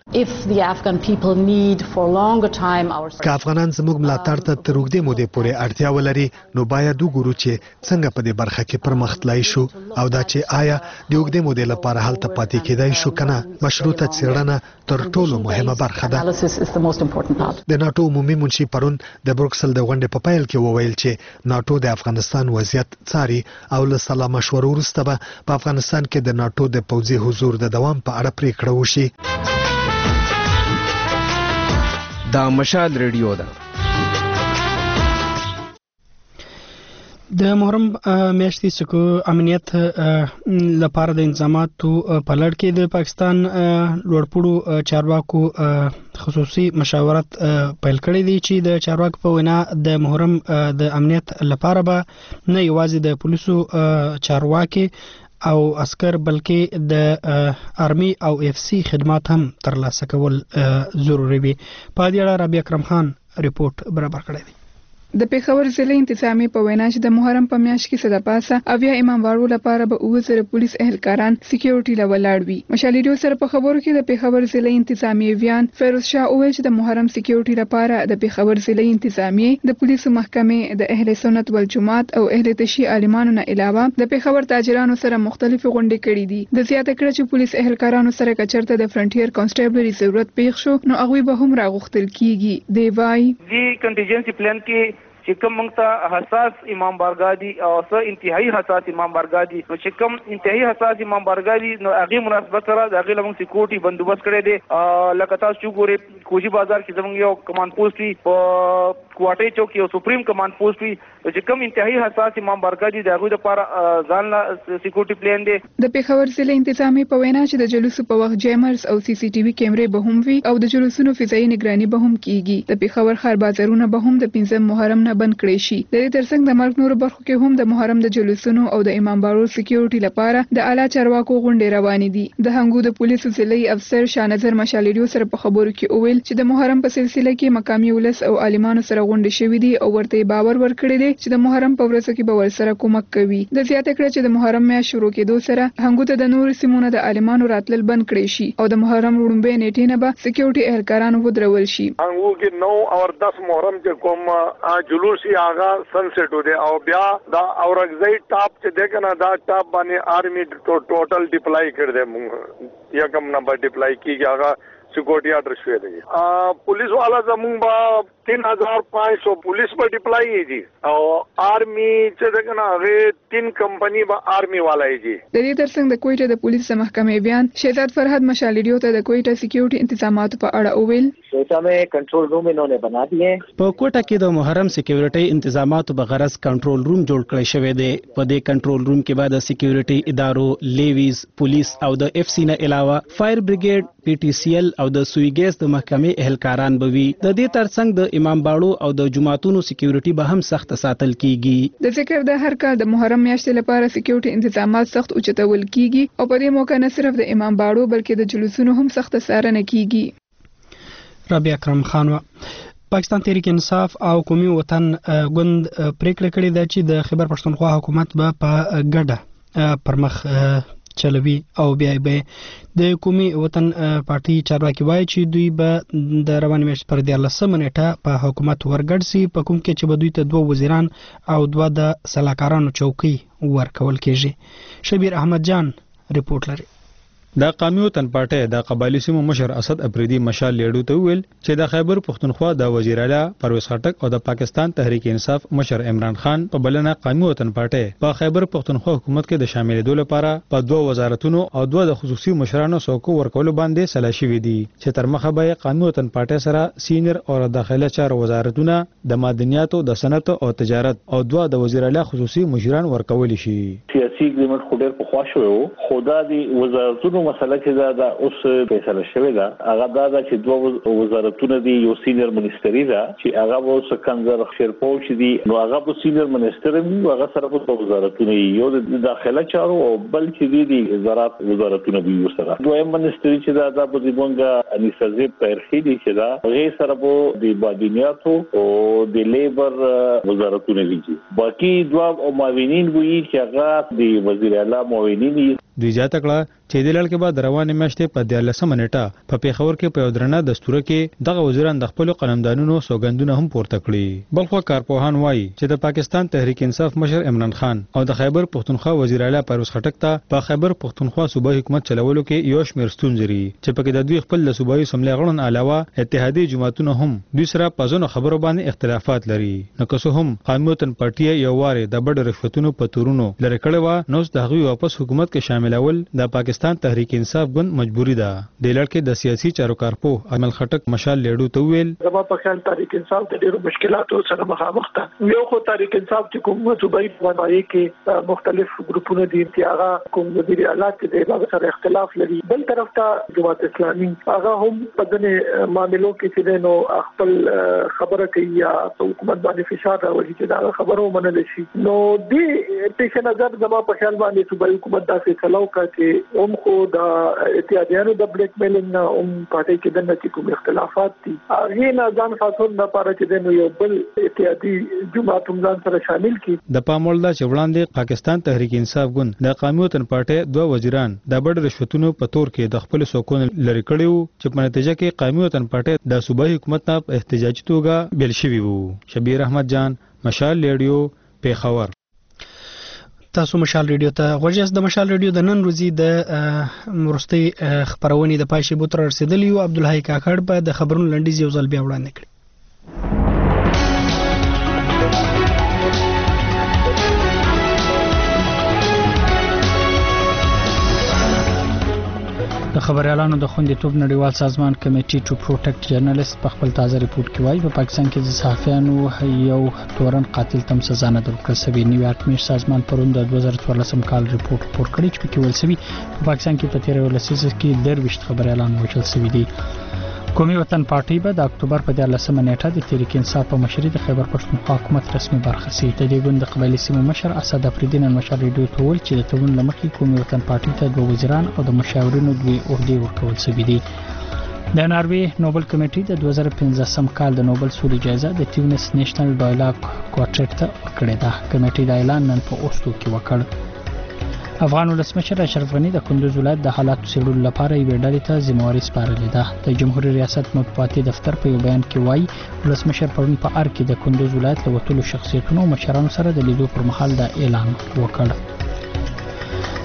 [SPEAKER 12] که افغانان زموږ ملاتړ ته تر اوږدې مودې پورې اړتیا ولري نو باید وګورو چې څنګه په دې برخه کې پرمخ تلای شو او دا چې آیا د اوږدې مودې لپاره هلته پاتې کېدای شو که نه. مشروطه څېړنه تر ټولو مهمه برخه ده. د ناتو عمومي منشي پرون د بروکسل د غونډې په پیل کې وویل چې ناتو د افغانستان وضعیت څاري او له سلا مشورو وروسته به په افغانستان کې د ناتو د پوځي حضور د دوام په اړه پریکړه وشي.
[SPEAKER 4] دا مشال ریډیو ده.
[SPEAKER 10] د محرم میاشتې سکو امنیت لپاره د انتظاماتو په لړ کې د پاکستان لوړپوړو چارواکو خصوصي مشاورت پیل کړی دی چې د چارواکو په وینا د محرم د امنیت لپاره به نه یوازې د پولیسو چارواکي او عسكر بلکې د آرمي او اف سي خدمات هم ترلاسه کول ضروري وي. په دې اړه ربيع اکرم خان ریپورت برابر کړی دی.
[SPEAKER 15] د پیښور ضلع انتظامی په وینا چې د محرم په میاشت کې صدا پاسه اویا اماموارو لپاره به اوه زره پولیس اهلکاران سکیورټي لولاړ وي. مشال ریډیو سره په خبرو کې د پیښور ضلع انتظامی ویان فیروز شاه وویل چې د محرم سکیورټي لپاره د پیښور ضلع انتظامی د پولیسو محکمې د اهل سنت والجماعت او اهل تشیع عالمانو نه علاوه د پیښور تاجرانو سره مختلف غونډې کړې دي. د زیاته کړه چې پولیس اهلکارانو سره کچرته د فرنټیر کانسټیبلري ضرورت پیښ شو نو هغه به هم راغوښتل کیږي. دی وای
[SPEAKER 16] دی کنټینجنسي پلان کې چې کوم موږ ته حساس امام بارګاه دي او څه انتهایی حساس امام بارګاه دي نو چې کوم انتهایی حساس امام بارګاه دي نو هغه مناسبت سره د هغه لمون سکیورټي بندوبست کړی دی. لکه تاسو چې ګورئ کوجی بازار کې زموږ یو کمانډ پوسټ وي په کوټې چوک یو سپریم کمانډ پوسټ وي چې کوم انتهایی حساس امام بارګاه دي د هغه لپاره ځان لا سکیورټي پلان دی.
[SPEAKER 15] د پیښور ضلع انتظامی په وینا چې د جلوسو په وخت جیمرز او سی سی ټي وي کیمرې به هم وي او د جلوسونو فضایي نگراني به هم کیږي. د پیښور ښار بازارونه به هم د پنځم محرم نه بند کړي شي. د دې ترڅنګ د ملک نورو برخو کې هم د محرم د جلوسونو او د امام بارو سکیورټي لپاره د اعلی چارواکو غونډې روانې دي. د هنګو د پولیسو ضلعي افسر شانظر مشالریو سره په خبرو کې وویل چې د محرم په سلسله کې مقامي ولس او عالمانو سره غونډې شوې دي او ورته باور ورکړی دی چې د محرم په ورځو کې به ورسره کومک کوي. د زیاته کړه چې د محرم میاشت شروع کېدو سره هنګو ته د نورو سیمونو د عالمانو راتلل بند کړی شي او د محرم وړاندې نیټې نه به سکیورټي اهلکارانو ودرول شي.
[SPEAKER 17] هنګو کې نو اور دس محرم چې کوم جلوس یې آغا سنسټ و دی او بیا دا اورګزای ټاپ چې ده کنه دا ټاپ باندې آرمی ټوټل ډیپلای کړ دې مونږ یکم نمبر ډیپلای کیږي هغه سکیورٹی آرڈر شوی دی پولیس والا زمون با تین ہزار پانچ سو پولیس پر ڈپلائی جی او آرمی چې دغه هغه تین کمپنی با آرمی والا جی
[SPEAKER 15] د دې ترڅنګ د کویټه د پولیس محکمې بیان شهزاد فرهاد مشالډیو ته د کویټه سکیورټي تنظیماتو په اړه وویل
[SPEAKER 5] کویټه में कंट्रोल रूम इन्होंने बना दिए
[SPEAKER 18] په کوټه کې د محرم سکیورټي تنظیماتو په غرض کنټرول روم جوړ کړی شوی دی په دې کنټرول روم کې بعد سکیورټي ادارو لیویز پولیس او د اف سی نه علاوه فایر بریګیډ پی ټی سی ایل او د سویګیس د محکمې اهلکاران بوي د دې ترڅنګ د امام باړو او د جماعتونو سکیورټي به هم سخت ساتل کیږي
[SPEAKER 15] د ذکر د هر کال د محرم میاشتې لپاره سکیورټي تنظیمات سخت اوچتول کیږي او په دې موقع نه صرف د امام باړو بلکې د جلوسونو هم سخت څارنه کیږي.
[SPEAKER 10] رابعه اکرم خان و پاکستان تحریک انصاف او قومي وطن ګوند پریکړه کړې ده چې د خیبر پښتونخوا حکومت به په ګډه پرمخ چلوي او بیا به د قومي وطن پارټي چارواکي وایي چې دوی به د روانې میاشتې پر دیارلسمه نیټه په حکومت ورګډ سي په کوم کې چې به دوی ته دوه وزیران او دوه د سلاکارانو چوکۍ ورکول کېږي. شبیر احمد جان ریپورت لري.
[SPEAKER 19] د قومي وطن پارټي د قبایلی سیمو مشر اسد افریدي مشال لیډو ته ویل چې د خیبر پښتونخوا د وزیر اعلی پرویز خټک او د پاکستان تحریک انصاف مشر عمران خان په بلنه قومي وطن پارټي په خیبر پښتونخوا حکومت کې د شاملېدو لپاره په دوه وزارتونو او دوه د خصوصي مشرانو څوکو ورکول باندې سلا شوې دي چې تر مخه به قومي وطن پارټي سره سینیئر او داخله چارو وزارتونه د معدنیاتو د صنعت او تجارت او دوه د وزیر اعلی خصوصي مشران ورکول شي.
[SPEAKER 20] سیاسي اګریمنت خو ډېر پخوا شوی و خو دا د وزارتونو مسله چې دا د اوس فیصله شوې ده هغه دا ده چې دوه وزارتونه دي یو سینیئر منیسټري ده چې هغه به اوس کنځر شیرپو چې دي نو هغه به سینیئر منیسټر وي هغه سره په دوه وزارتونه یو د داخله چارو او بل چې دي د زراعت وزارتونه دي سره دویم منیسټري چې دا د بودیبونګه انیسازیب تاریخي دي چې دا هغه سره به د بادینیاتو او د لیبر وزارتونه دي باقي دوه معاونین وي چې هغه د وزیر اعلی معاونین
[SPEAKER 19] دوی زیاته کړه چې د لړ کې بعد روانې میاشتې په دیارلسمه نیټه په پیښور کې په یو درنه دستور کې دغه وزیران د خپل قلمدانونو سوګندونه هم پورته کړي. بلخو کارپوهان وایي چې د پاکستان تحریک انصاف مشر عمران خان او د خیبر پښتونخوا وزیر اعلی پرویز خټک ته په خیبر پښتونخوا صوبایي حکومت چلولو کې یو شمېر ستونزې لري چې پکې د دوی خپل د صوبایي اسمبلی غړو علاوه اتحادیې جماعتونه هم دوی سره په ځینو خبرو باندې اختلافات لري. نو که څه هم قومي وطن پارټي یو واره د بډ رشوتونو په تورونو لری کړي و نو د هغوی واپس حکومت کې شاملول د پاکستان تحریک انصاف ګوند مجبوری ده. د لړ کې د سیاسي چارو کارپوه امل خټک مشال لیډو ته ویل
[SPEAKER 21] زما په خیال تحریک انصاف د ډیرو مشکلاتو سره مخامخ ده. یو خو تحریک انصاف چې کوم صوبایي باندې کې مختلف ګروپونه دي چې هغه کوم وزیر اعلی کې د هغه سره اختلاف لري. بل طرف ته جماعت اسلامي هغه هم په ځینې معاملو کې چې نو خپل خبره کوي یا حکومت باندې فشار راوړي چې دا خبرو منل شي. نو دې پیش نظر زما په خیال باندې صوبایي حکومت دا فیصله وکړه چې هم خو د اتحادیانو د بلیک میلینګ نه هم پاتې کې د نتی کوم اختلافات دي هغه نه ځان خاصون د پاره چې د یو بل اتحادی جماعت هم ځان سره شامل کی.
[SPEAKER 19] د پامول دا چې وړاندې پاکستان تحریک انصاف ګوند د قومي وطن پارټي دوه وزیران د بډ رشوتونو په تور کې د خپل سوکون لری کړیو چې په نتیجه کې قومي وطن پارټي د صوبایي حکومت نه په احتجاجي توګه بیل شوی وو. شبیر احمد جان مشال لیډیو پیښور.
[SPEAKER 10] تاسو مشال ریډیو ته غوږی د مشال ریډیو د نن ورځې د مرستي خبرونې د پایشي بوتر رسیدلی او عبدالحی کاکړ په د خبرونو لنډیز یو ځل بیا وړاندې کړ. د خبريالانو د خوندیتوب نړیوال سازمان کمیټي ټو پروټیکټ جرنالست په خپل تازه ریپورت کې وایي په پاکستان کې د صحافیانو یو تورن قاتل تم سزا نه درکړل شوې. نیویارک میش سازمان پرون د دوه زره څوارلسم کال ریپورت خپور کړی چې پکې ویل شوی په پاکستان کې په تیر ولسیزه کې درویشت خبريالان وژل شوي دي. قومي وطن پارټي به د اکتوبر په دیارلسمه نیټه د تحریک انصاف په مشرۍ د خیبر پښتونخوا حکومت رسمي برخه سي. د دې ګوند د قبایلی سیمو مشر اسد افریدي نن مشال ریډیو ته ویل چې د تړون له مخې قومي وطن پارټي ته دوه وزیران او د مشاورینو دوی عہدې ورکول شوي دي. د ناروې نوبل کمیټې د دوه زره پنځلسم کال د نوبل سولې جایزه د ټیونس نېشنل ډایلاګ کوارټټ ته ورکړې ده. کمیټې د اعلان نن په اوسلو کې وکړ. افغان ولسمشر اشرف غنی د کندوز ولایت د حالاتو څېړلو لپاره یوې ډلې ته ذمہواري سپارلې ده. د جمهوریت ریاست مطبوعاتي دفتر په یو بیان کې وایي ولسمشر پرون په ار کې د کندوز ولایت له وتلو شخصیتونو او مشرانو سره د لیدو پر مهال دا اعلان وکړ.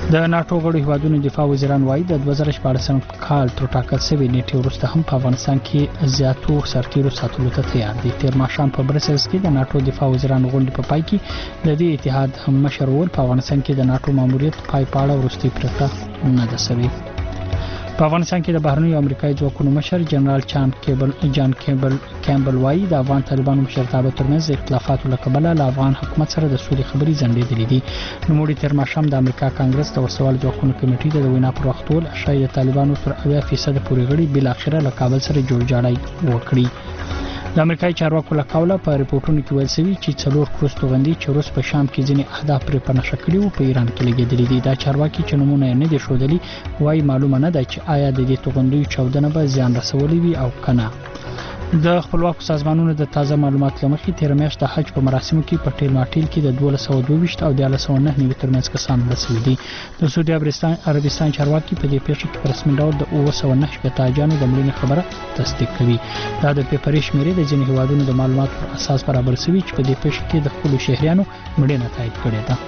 [SPEAKER 1] د ناتو غړو هیوادونو دفاع وزیران وایي د دوه زره شپاړسم کال تر ټاکل شوی نیټې وروسته هم په افغانستان کې زیاتو سرتیرو ساتلو ته تیار دي. تیر ماښام په برسلز کې د ناتو دفاع وزیرانو غونډې په پای کې د دې اتحاد مشر وویل په افغانستان کې د ناتو ماموریت پای په اړه وروستۍ پرېکړه نه ده شوې. په افغانستان کې د بهرنیو امریکایي ځواکونو مشر جنرال چان کیبل جان کیبل کیمبل وایي د افغان طالبانو مشرتابه ترمنځ د اختلافاتو له کبله له افغان حکومت سره د سولې خبرې ځنډېدلې دي. نوموړي تیر ماښام د امریکا کانګرس د وسوال ځواکونو کمیټې ته د وینا پر وخت وویل ښایي د طالبانو تر اویا فیصده پورې غړي بالاخره له کابل سره جوړجاړی وکړي. د امریکایي چارواکو له قوله په ریپورتونو کې ویل شوي چې څلور کروز توغندي چې روس په شام کې ځینې اهداف پرې په نښه کړي وو په ایران کې لګېدلي دي. دا چارواکي چې نومونه یې نه دي ښودلي وایي معلومه نه ده چې آیا د دې توغندیو چاودنه به زیان رسولی وي او که نه. د خپلواکو سازمانونو د تازه معلوماتو له مخې تېره میاشت د حج په مراسمو کې په ټیل ماټیل کې د دولس سوه دوه ویشت او دیارلس سوه نهه نوي ترمنځ کسان مړه شوي دي. د سعودي عربستان چارواکي په دې پیښه کې په رسمي ډول د اوه سوه نهه شپېته حاجیانو د مړینې خبره تصدیق کوي. دا د پیپري شمېرې د ځینې هیوادونو د معلوماتو پر اساس برابر شوي چې په دې پیښه کې د خپلو شهریانو مړینه تایید کړې ده.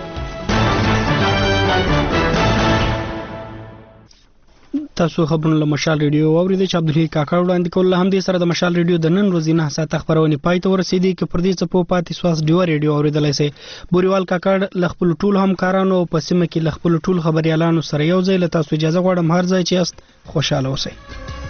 [SPEAKER 10] تاسو خبرونه له مشال ریډیو واوریدئ چې عبدالحی کاکړ وړاندې کول. هم دې سره د مشال ریډیو د نن ورځې نه ساعته خبرونه پای ته ورسېدي کې پر دې څپو پاتې سواس ډیو ریډیو اوریدلای شئ. بوریوال کاکړ له خپل ټول همکارانو په سیمه کې له خپل ټول خبريالانو سره یو ځای له تاسو اجازه غواړم هر ځای چې است خوشاله اوسئ.